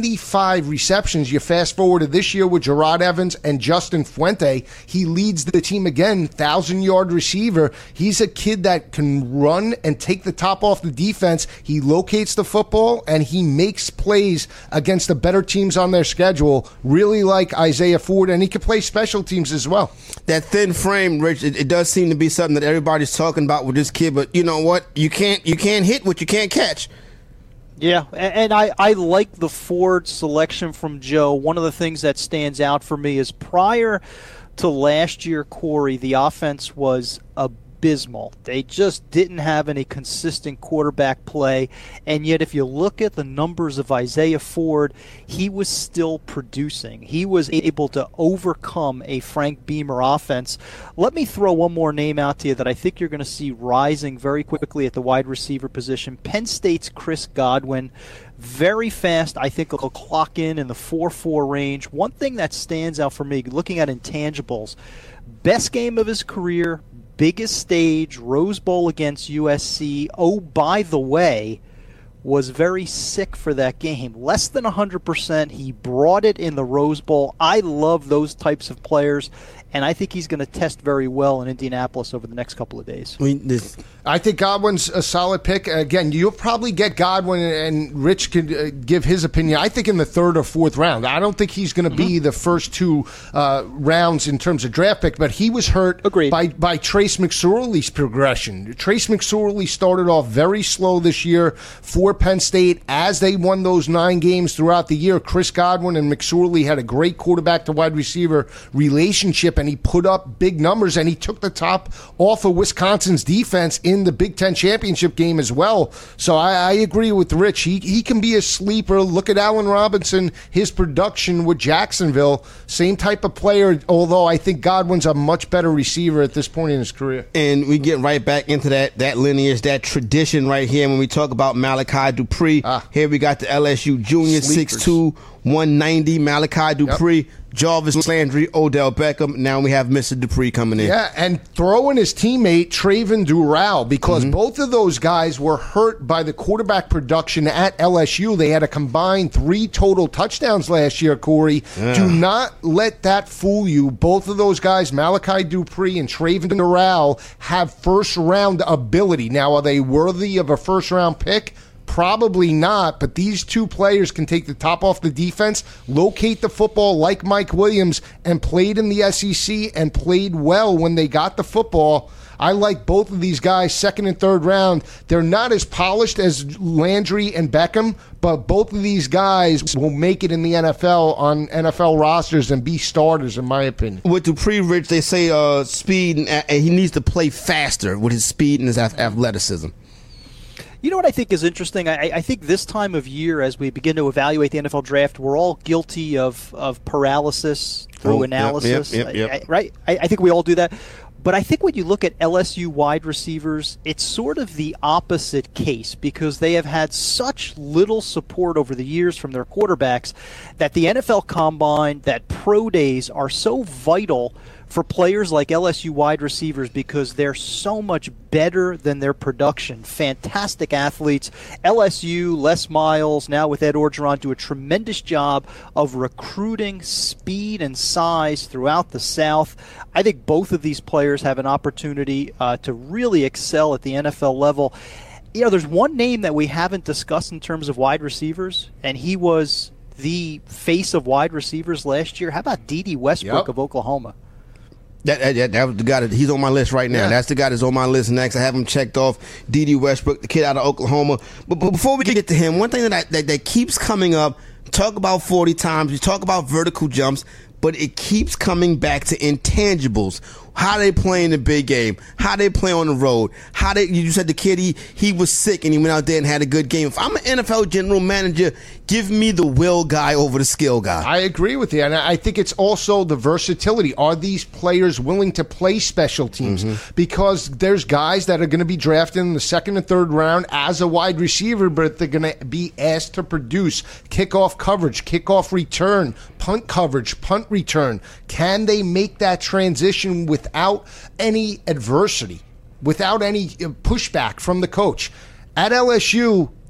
75 receptions. You fast forward to this year with Gerard Evans and Justin Fuente. He leads the team again, 1,000-yard receiver. He's a kid that can run and take the top off the defense. He locates the football, and he makes plays against the better teams on their schedule, really like Isaiah Ford, and he can play special teams as well. That thin frame, Rich, it does seem to be something that everybody's talking about with this kid, but you know what? You can't hit what you can't catch. Yeah, and I like the Ford selection from Joe. One of the things that stands out for me is prior to last year, Corey, the offense was abysmal. They just didn't have any consistent quarterback play, and yet if you look at the numbers of Isaiah Ford, he was still producing. He was able to overcome a Frank Beamer offense. Let me throw one more name out to you that I think you're going to see rising very quickly at the wide receiver position. Penn State's Chris Godwin, very fast. I think he'll clock in the 4.4 range. One thing that stands out for me, looking at intangibles, best game of his career, biggest stage, Rose Bowl against USC. Oh, by the way, was very sick for that game. Less than 100%. He brought it in the Rose Bowl. I love those types of players, and I think he's going to test very well in Indianapolis over the next couple of days. I think Godwin's a solid pick. Again, you'll probably get Godwin, and Rich could give his opinion. I think in the third or fourth round. I don't think he's going to be the first two rounds in terms of draft pick, but he was hurt by Trace McSorley's progression. Trace McSorley started off very slow this year for Penn State. As they won those 9 games throughout the year, Chris Godwin and McSorley had a great quarterback to wide receiver relationship, and he put up big numbers, and he took the top off of Wisconsin's defense in the Big Ten championship game as well. So I agree with Rich. He can be a sleeper. Look at Allen Robinson, his production with Jacksonville. Same type of player, although I think Godwin's a much better receiver at this point in his career. And we get right back into that lineage, that tradition right here when we talk about Malachi Dupree. Here we got the LSU junior, 6'2", 190, Malachi Dupree. Yep. Jarvis Landry, Odell Beckham. Now we have Mr. Dupree coming in. Yeah, and throwing his teammate Traven Durrell, because both of those guys were hurt by the quarterback production at LSU. They had a combined 3 total touchdowns last year, Corey. Yeah. Do not let that fool you. Both of those guys, Malachi Dupree and Traven Durrell, have first-round ability. Now, are they worthy of a first-round pick? Probably not, but these two players can take the top off the defense, locate the football like Mike Williams, and played in the SEC and played well when they got the football. I like both of these guys, second and third round. They're not as polished as Landry and Beckham, but both of these guys will make it in the NFL on NFL rosters and be starters, in my opinion. With Dupree, Rich, they say speed, and he needs to play faster with his speed and his athleticism. You know what I think is interesting? I think this time of year, as we begin to evaluate the NFL draft, we're all guilty of paralysis through analysis. Yep. Right? I think we all do that. But I think when you look at LSU wide receivers, it's sort of the opposite case, because they have had such little support over the years from their quarterbacks that the NFL Combine, that pro days are so vital for players like LSU wide receivers, because they're so much better than their production. Fantastic athletes. LSU, Les Miles, now with Ed Orgeron, do a tremendous job of recruiting speed and size throughout the South. I think both of these players have an opportunity to really excel at the NFL level. You know, there's one name that we haven't discussed in terms of wide receivers, and he was the face of wide receivers last year. How about Dede Westbrook of Oklahoma? That was the guy that he's on my list right now. Yeah. That's the guy that's on my list next. I have him checked off. Dede Westbrook, the kid out of Oklahoma. But before we get to him, one thing that keeps coming up, talk about 40 times, you talk about vertical jumps, but it keeps coming back to intangibles. How they play in the big game, how they play on the road, you said the kid, he was sick and he went out there and had a good game. If I'm an NFL general manager, give me the will guy over the skill guy. I agree with you, and I think it's also the versatility. Are these players willing to play special teams? Because there's guys that are going to be drafted in the second and third round as a wide receiver, but they're going to be asked to produce kickoff coverage, kickoff return, punt coverage, punt return. Can they make that transition without any adversity, without any pushback from the coach? At LSU,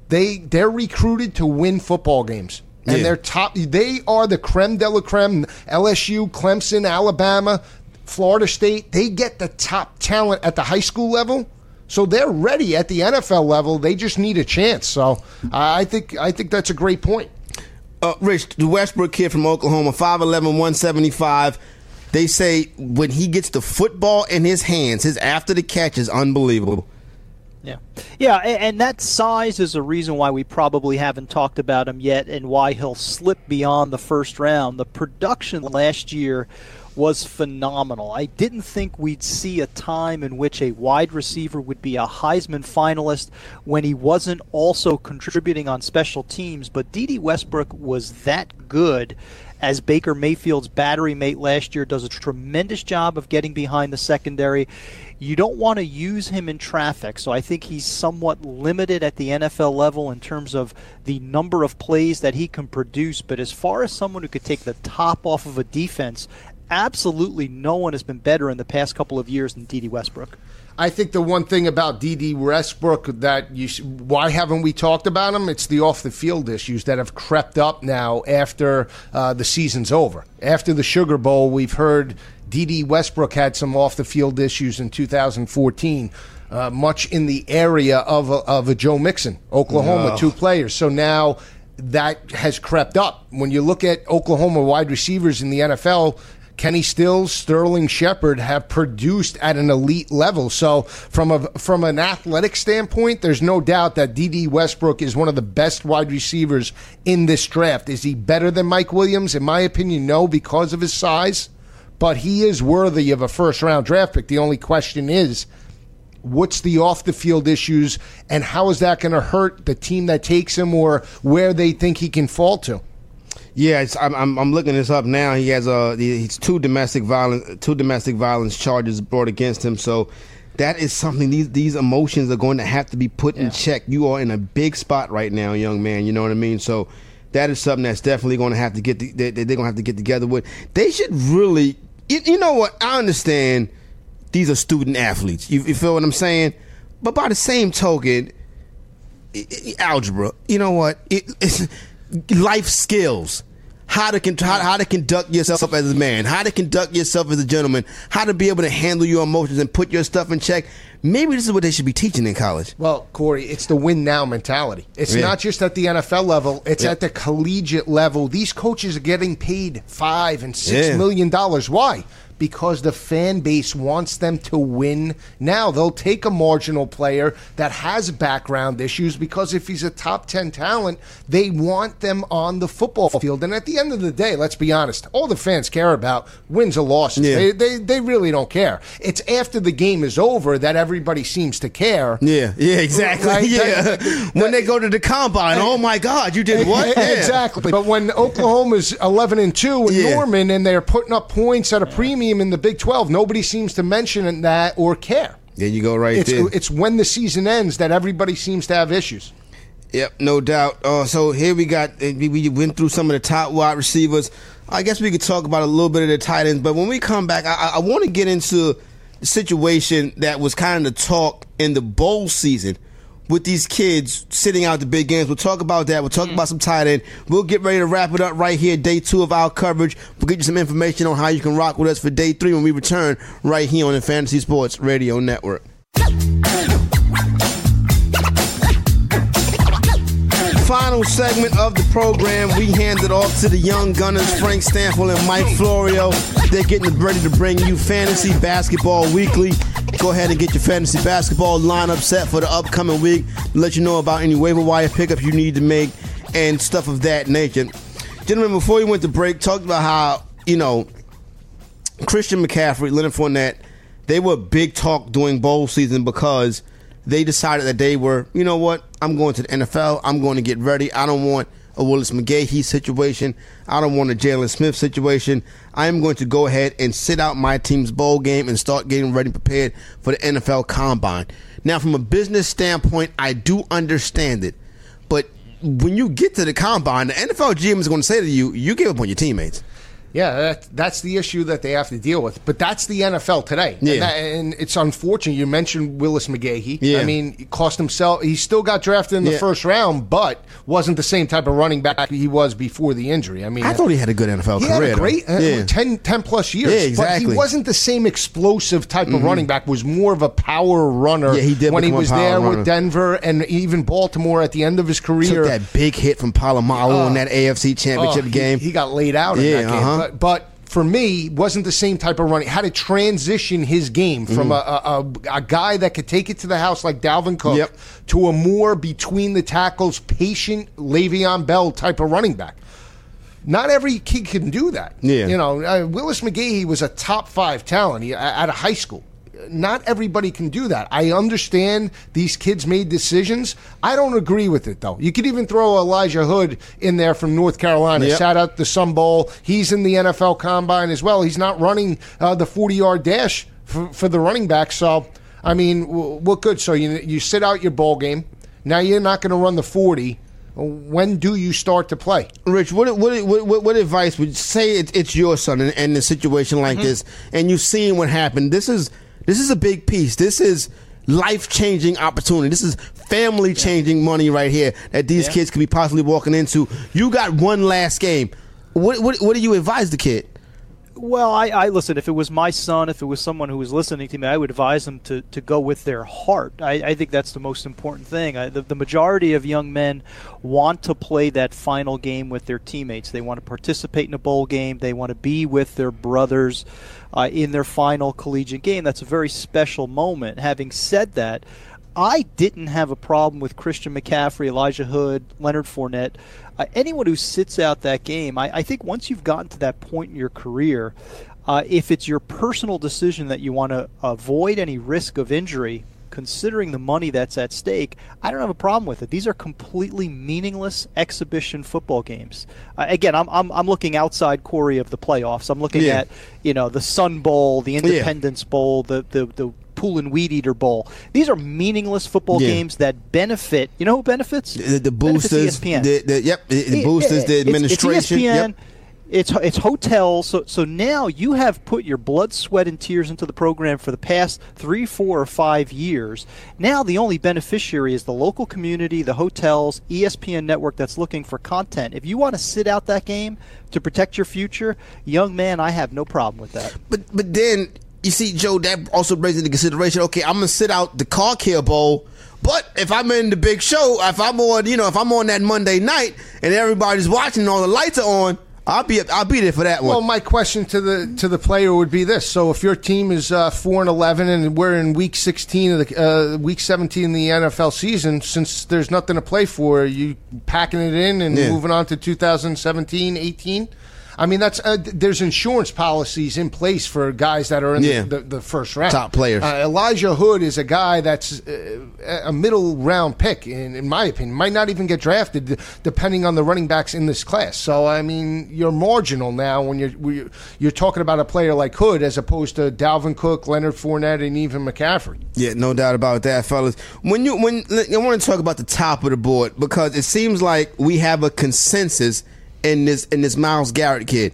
they're recruited to win football games. And they are the creme de la creme. LSU, Clemson, Alabama, Florida State, they get the top talent at the high school level. So they're ready at the NFL level. They just need a chance. So I think that's a great point. Rich, the Westbrook kid from Oklahoma, 5'11", 175. They say when he gets the football in his hands, his after the catch is unbelievable. Yeah, and that size is a reason why we probably haven't talked about him yet and why he'll slip beyond the first round. The production last year was phenomenal. I didn't think we'd see a time in which a wide receiver would be a Heisman finalist when he wasn't also contributing on special teams, but D.D. Westbrook was that good. As Baker Mayfield's battery mate last year, does a tremendous job of getting behind the secondary. You don't want to use him in traffic, so I think he's somewhat limited at the NFL level in terms of the number of plays that he can produce. But as far as someone who could take the top off of a defense, absolutely no one has been better in the past couple of years than D.D. Westbrook. I think the one thing about D.D. Westbrook that why haven't we talked about him? It's the off-the-field issues that have crept up now after the season's over. After the Sugar Bowl, we've heard D.D. Westbrook had some off-the-field issues in 2014, much in the area of a Joe Mixon, Oklahoma, 2 players. So now that has crept up. When you look at Oklahoma wide receivers in the NFL, Kenny Stills, Sterling Shepard have produced at an elite level. So from an athletic standpoint, there's no doubt that D.D. Westbrook is one of the best wide receivers in this draft. Is he better than Mike Williams? In my opinion, no, because of his size. But he is worthy of a first-round draft pick. The only question is, what's the off-the-field issues, and how is that going to hurt the team that takes him or where they think he can fall to? Yeah, I'm looking this up now. He has he's two domestic violence charges brought against him. So that is something. These emotions are going to have to be put in check. You are in a big spot right now, young man. You know what I mean? So that is something that's definitely going to have to they're going to have to get together with. They should really. You know what? I understand these are student athletes. You feel what I'm saying? But by the same token, algebra. You know what? It's life skills. How to conduct yourself as a man, how to conduct yourself as a gentleman, how to be able to handle your emotions and put your stuff in check. Maybe this is what they should be teaching in college. Well, Corey, it's the win now mentality. It's not just at the NFL level, it's at the collegiate level. These coaches are getting paid $5 and $6 million. Why? Because the fan base wants them to win now. They'll take a marginal player that has background issues because if he's a top 10 talent, they want them on the football field. And at the end of the day, let's be honest, all the fans care about wins or losses. Yeah. They really don't care. It's after the game is over that everybody seems to care. Yeah, exactly. Right? When they go to the combine, oh my God, you did what? Exactly. But when Oklahoma's 11-2 in Norman and they're putting up points at a premium in the Big 12, nobody seems to mention that or care. There you go, right there. It's when the season ends that everybody seems to have issues. Yep, no doubt. So here we went through some of the top wide receivers. I guess we could talk about a little bit of the tight ends, but when we come back, I want to get into the situation that was kind of the talk in the bowl season with these kids sitting out the big games. We'll talk about that. We'll talk about some tight end. We'll get ready to wrap it up right here, day 2 of our coverage. We'll get you some information on how you can rock with us for day 3 when we return right here on the Fantasy Sports Radio Network. Final segment of the program, we hand it off to the young gunners, Frank Stanfield and Mike Florio. They're getting ready to bring you Fantasy Basketball Weekly. Go ahead and get your fantasy basketball lineup set for the upcoming week. Let you know about any waiver wire pickups you need to make and stuff of that nature. Gentlemen, before we went to break, talked about how, Christian McCaffrey, Leonard Fournette, they were big talk during bowl season because they decided that they were, you know what, I'm going to the NFL. I'm going to get ready. I don't want a Willis McGahee situation. I don't want a Jalen Smith situation. I am going to go ahead and sit out my team's bowl game and start getting ready and prepared for the NFL Combine. Now, from a business standpoint, I do understand it. But when you get to the Combine, the NFL GM is going to say to you, you give up on your teammates. Yeah, that's the issue that they have to deal with. But that's the NFL today. Yeah. And it's unfortunate. You mentioned Willis McGahee. Yeah. I mean, he cost himself. He still got drafted in the first round, but wasn't the same type of running back he was before the injury. I mean, I thought he had a good NFL he career. had a great 10-plus years. Yeah, exactly. But he wasn't the same explosive type of running back. Was more of a power runner. Yeah, he did when he become a was power there runner. with Denver and even Baltimore at the end of his career. Took that big hit from Palomalu in that AFC Championship game. He got laid out in that game. But for me, wasn't the same type of running. Had to transition his game from a guy that could take it to the house like Dalvin Cook to a more between the tackles, patient Le'Veon Bell type of running back. Not every kid can do that. Yeah. You know, Willis McGahee was a top 5 talent out of high school. Not everybody can do that. I understand these kids made decisions. I don't agree with it, though. You could even throw Elijah Hood in there from North Carolina. Sat out the Sun Bowl. He's in the NFL Combine as well. He's not running the 40-yard dash for the running back. So, I mean, what good? So you sit out your bowl game. Now you're not going to run the 40. When do you start to play? Rich, what advice would you say it's your son in a situation like this, and you've seen what happened? This is a big piece. This is life-changing opportunity. This is family-changing money right here that these kids could be possibly walking into. You got one last game. What do you advise the kid? Well, I listen, if it was my son, if it was someone who was listening to me, I would advise them to go with their heart. I think that's the most important thing. The majority of young men want to play that final game with their teammates. They want to participate in a bowl game. They want to be with their brothers in their final collegiate game. That's a very special moment. Having said that, I didn't have a problem with Christian McCaffrey, Elijah Hood, Leonard Fournette. Anyone who sits out that game, I think once you've gotten to that point in your career, if it's your personal decision that you want to avoid any risk of injury, considering the money that's at stake, I don't have a problem with it. These are completely meaningless exhibition football games. Again, I'm looking outside, Corey, of the playoffs. I'm looking at the Sun Bowl, the Independence Bowl, the Pool and Weed Eater Bowl. These are meaningless football games that benefit. You know who benefits? The boosters. ESPN. The boosters, the administration. It's ESPN. It's hotels. So now you have put your blood, sweat, and tears into the program for the past 3, 4, or 5 years. Now the only beneficiary is the local community, the hotels, ESPN network that's looking for content. If you want to sit out that game to protect your future, young man, I have no problem with that. But then, you see, Joe, that also brings into consideration, okay, I'm going to sit out the Car Care Bowl, but if I'm in the big show, if I'm on that Monday night and everybody's watching and all the lights are on, I'll be there for that one. Well, my question to the player would be this: so if your team is 4-11 and we're in week 16 of the week 17 in the NFL season, since there's nothing to play for, are you packing it in and moving on to 2017-18? I mean, that's there's insurance policies in place for guys that are in the first round. Top players. Elijah Hood is a guy that's a middle round pick, in my opinion. Might not even get drafted, depending on the running backs in this class. So, I mean, you're marginal now when you're talking about a player like Hood as opposed to Dalvin Cook, Leonard Fournette, and even McCaffrey. Yeah, no doubt about that, fellas. When I want to talk about the top of the board, because it seems like we have a consensus in this Myles Garrett kid.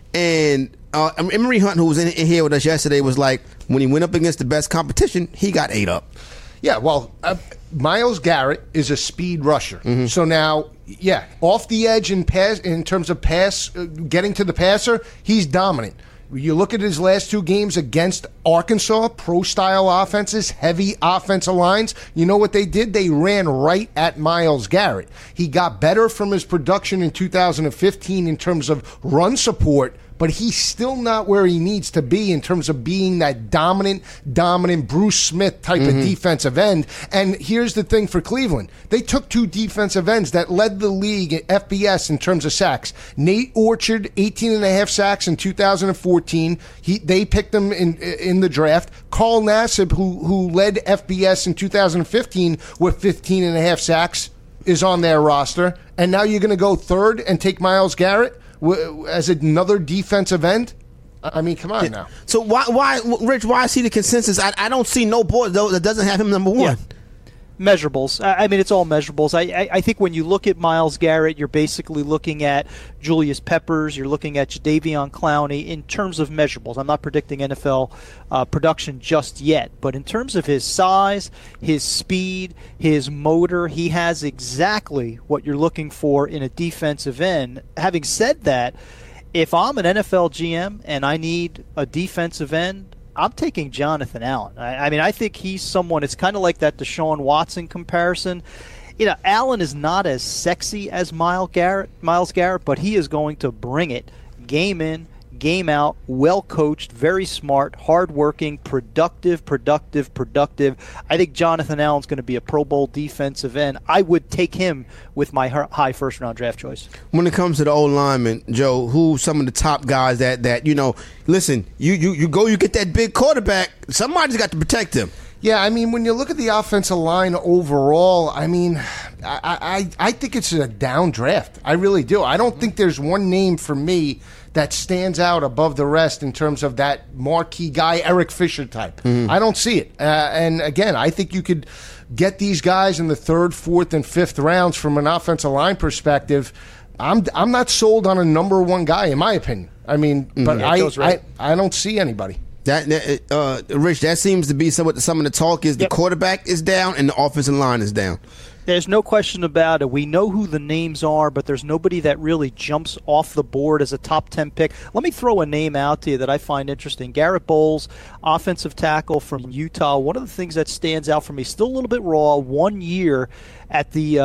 And Emery Hunt, who was in here with us yesterday, was like, when he went up against the best competition, he got ate up. Yeah, well, Myles Garrett is a speed rusher. Mm-hmm. So now, off the edge in terms of getting to the passer, he's dominant. You look at his last 2 games against Arkansas, pro-style offenses, heavy offensive lines. You know what they did? They ran right at Myles Garrett. He got better from his production in 2015 in terms of run support, but he's still not where he needs to be in terms of being that dominant Bruce Smith type of defensive end. And here's the thing for Cleveland. They took 2 defensive ends that led the league at FBS in terms of sacks. Nate Orchard, 18.5 sacks in 2014. They picked him in the draft. Carl Nassib, who led FBS in 2015 with 15.5 sacks, is on their roster. And now you're going to go third and take Myles Garrett as another defensive end? I mean, come on now. So why, Rich? Why I see the consensus? I don't see no board though that doesn't have him number 1. Measurables. I mean, it's all measurables. I think when you look at Myles Garrett, you're basically looking at Julius Peppers, you're looking at Jadeveon Clowney in terms of measurables. I'm not predicting NFL production just yet, but in terms of his size, his speed, his motor, he has exactly what you're looking for in a defensive end. Having said that, if I'm an NFL GM and I need a defensive end, I'm taking Jonathan Allen. I mean, I think he's someone, it's kind of like that Deshaun Watson comparison. You know, Allen is not as sexy as Myles Garrett, but he is going to bring it game in, game out, well coached, very smart, hardworking, productive. I think Jonathan Allen's going to be a Pro Bowl defensive end. I would take him with my high first round draft choice. When it comes to the old linemen, Joe, who some of the top guys that you know? Listen, you go, you get that big quarterback. Somebody's got to protect him. Yeah, I mean, when you look at the offensive line overall, I mean, I think it's a down draft. I really do. I don't think there's one name for me that stands out above the rest in terms of that marquee guy, Eric Fisher type. I don't see it. And again, I think you could get these guys in the 3rd, 4th, and 5th rounds from an offensive line perspective. I'm not sold on a number one guy, in my opinion. I mean, but I don't see anybody. Rich, that seems to be some of the talk is the quarterback is down and the offensive line is down. There's no question about it. We know who the names are, but there's nobody that really jumps off the board as a top 10 pick. Let me throw a name out to you that I find interesting. Garrett Bowles, offensive tackle from Utah. One of the things that stands out for me, still a little bit raw, 1 year at the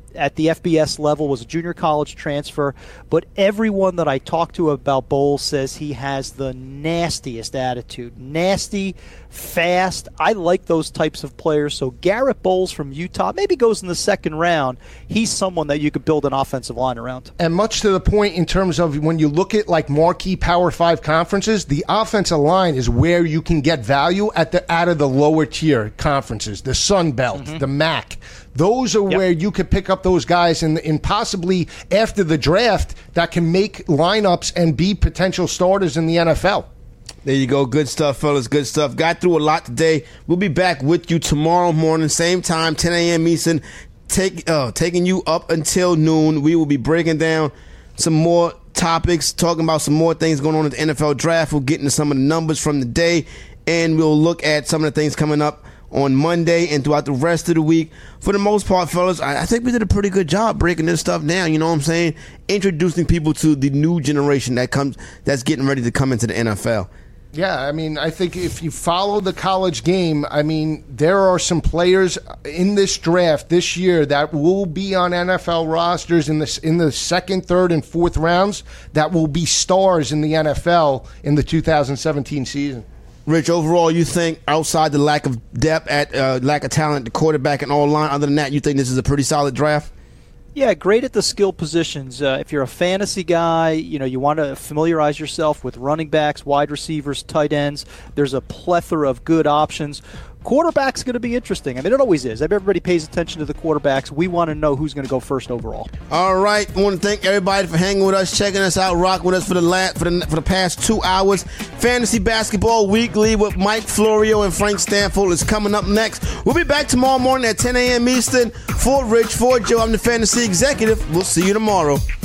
FBS level, was a junior college transfer, but everyone that I talk to about Bowles says he has the nastiest attitude. Nasty, fast. I like those types of players. So Garrett Bowles from Utah maybe goes in the 2nd round. He's someone that you could build an offensive line around. And much to the point in terms of when you look at like marquee Power 5 conferences, the offensive line is where you can get value out of the lower tier conferences, the Sun Belt, the MAC. Those are where you could pick up those guys and possibly after the draft that can make lineups and be potential starters in the NFL. There you go. Good stuff, fellas. Good stuff. Got through a lot today. We'll be back with you tomorrow morning, same time, 10 a.m. Eastern, taking you up until noon. We will be breaking down some more topics, talking about some more things going on at the NFL draft. We'll get into some of the numbers from the day, and we'll look at some of the things coming up on Monday and throughout the rest of the week. For the most part, fellas, I think we did a pretty good job breaking this stuff down, you know what I'm saying? Introducing people to the new generation that's getting ready to come into the NFL. Yeah, I mean, I think if you follow the college game, I mean, there are some players in this draft this year that will be on NFL rosters in the 2nd, 3rd, and 4th rounds that will be stars in the NFL in the 2017 season. Rich, overall, you think outside the lack of depth, lack of talent, the quarterback and all line, other than that, you think this is a pretty solid draft? Yeah, great at the skill positions. If you're a fantasy guy, you want to familiarize yourself with running backs, wide receivers, tight ends. There's a plethora of good options. Quarterback's going to be interesting. I mean, it always is. Everybody pays attention to the quarterbacks. We want to know who's going to go first overall. All right. I want to thank everybody for hanging with us, checking us out, rocking with us for the past 2 hours. Fantasy Basketball Weekly with Mike Florio and Frank Stanford is coming up next. We'll be back tomorrow morning at 10 a.m. Eastern. For Rich, for Joe, I'm the Fantasy Executive. We'll see you tomorrow.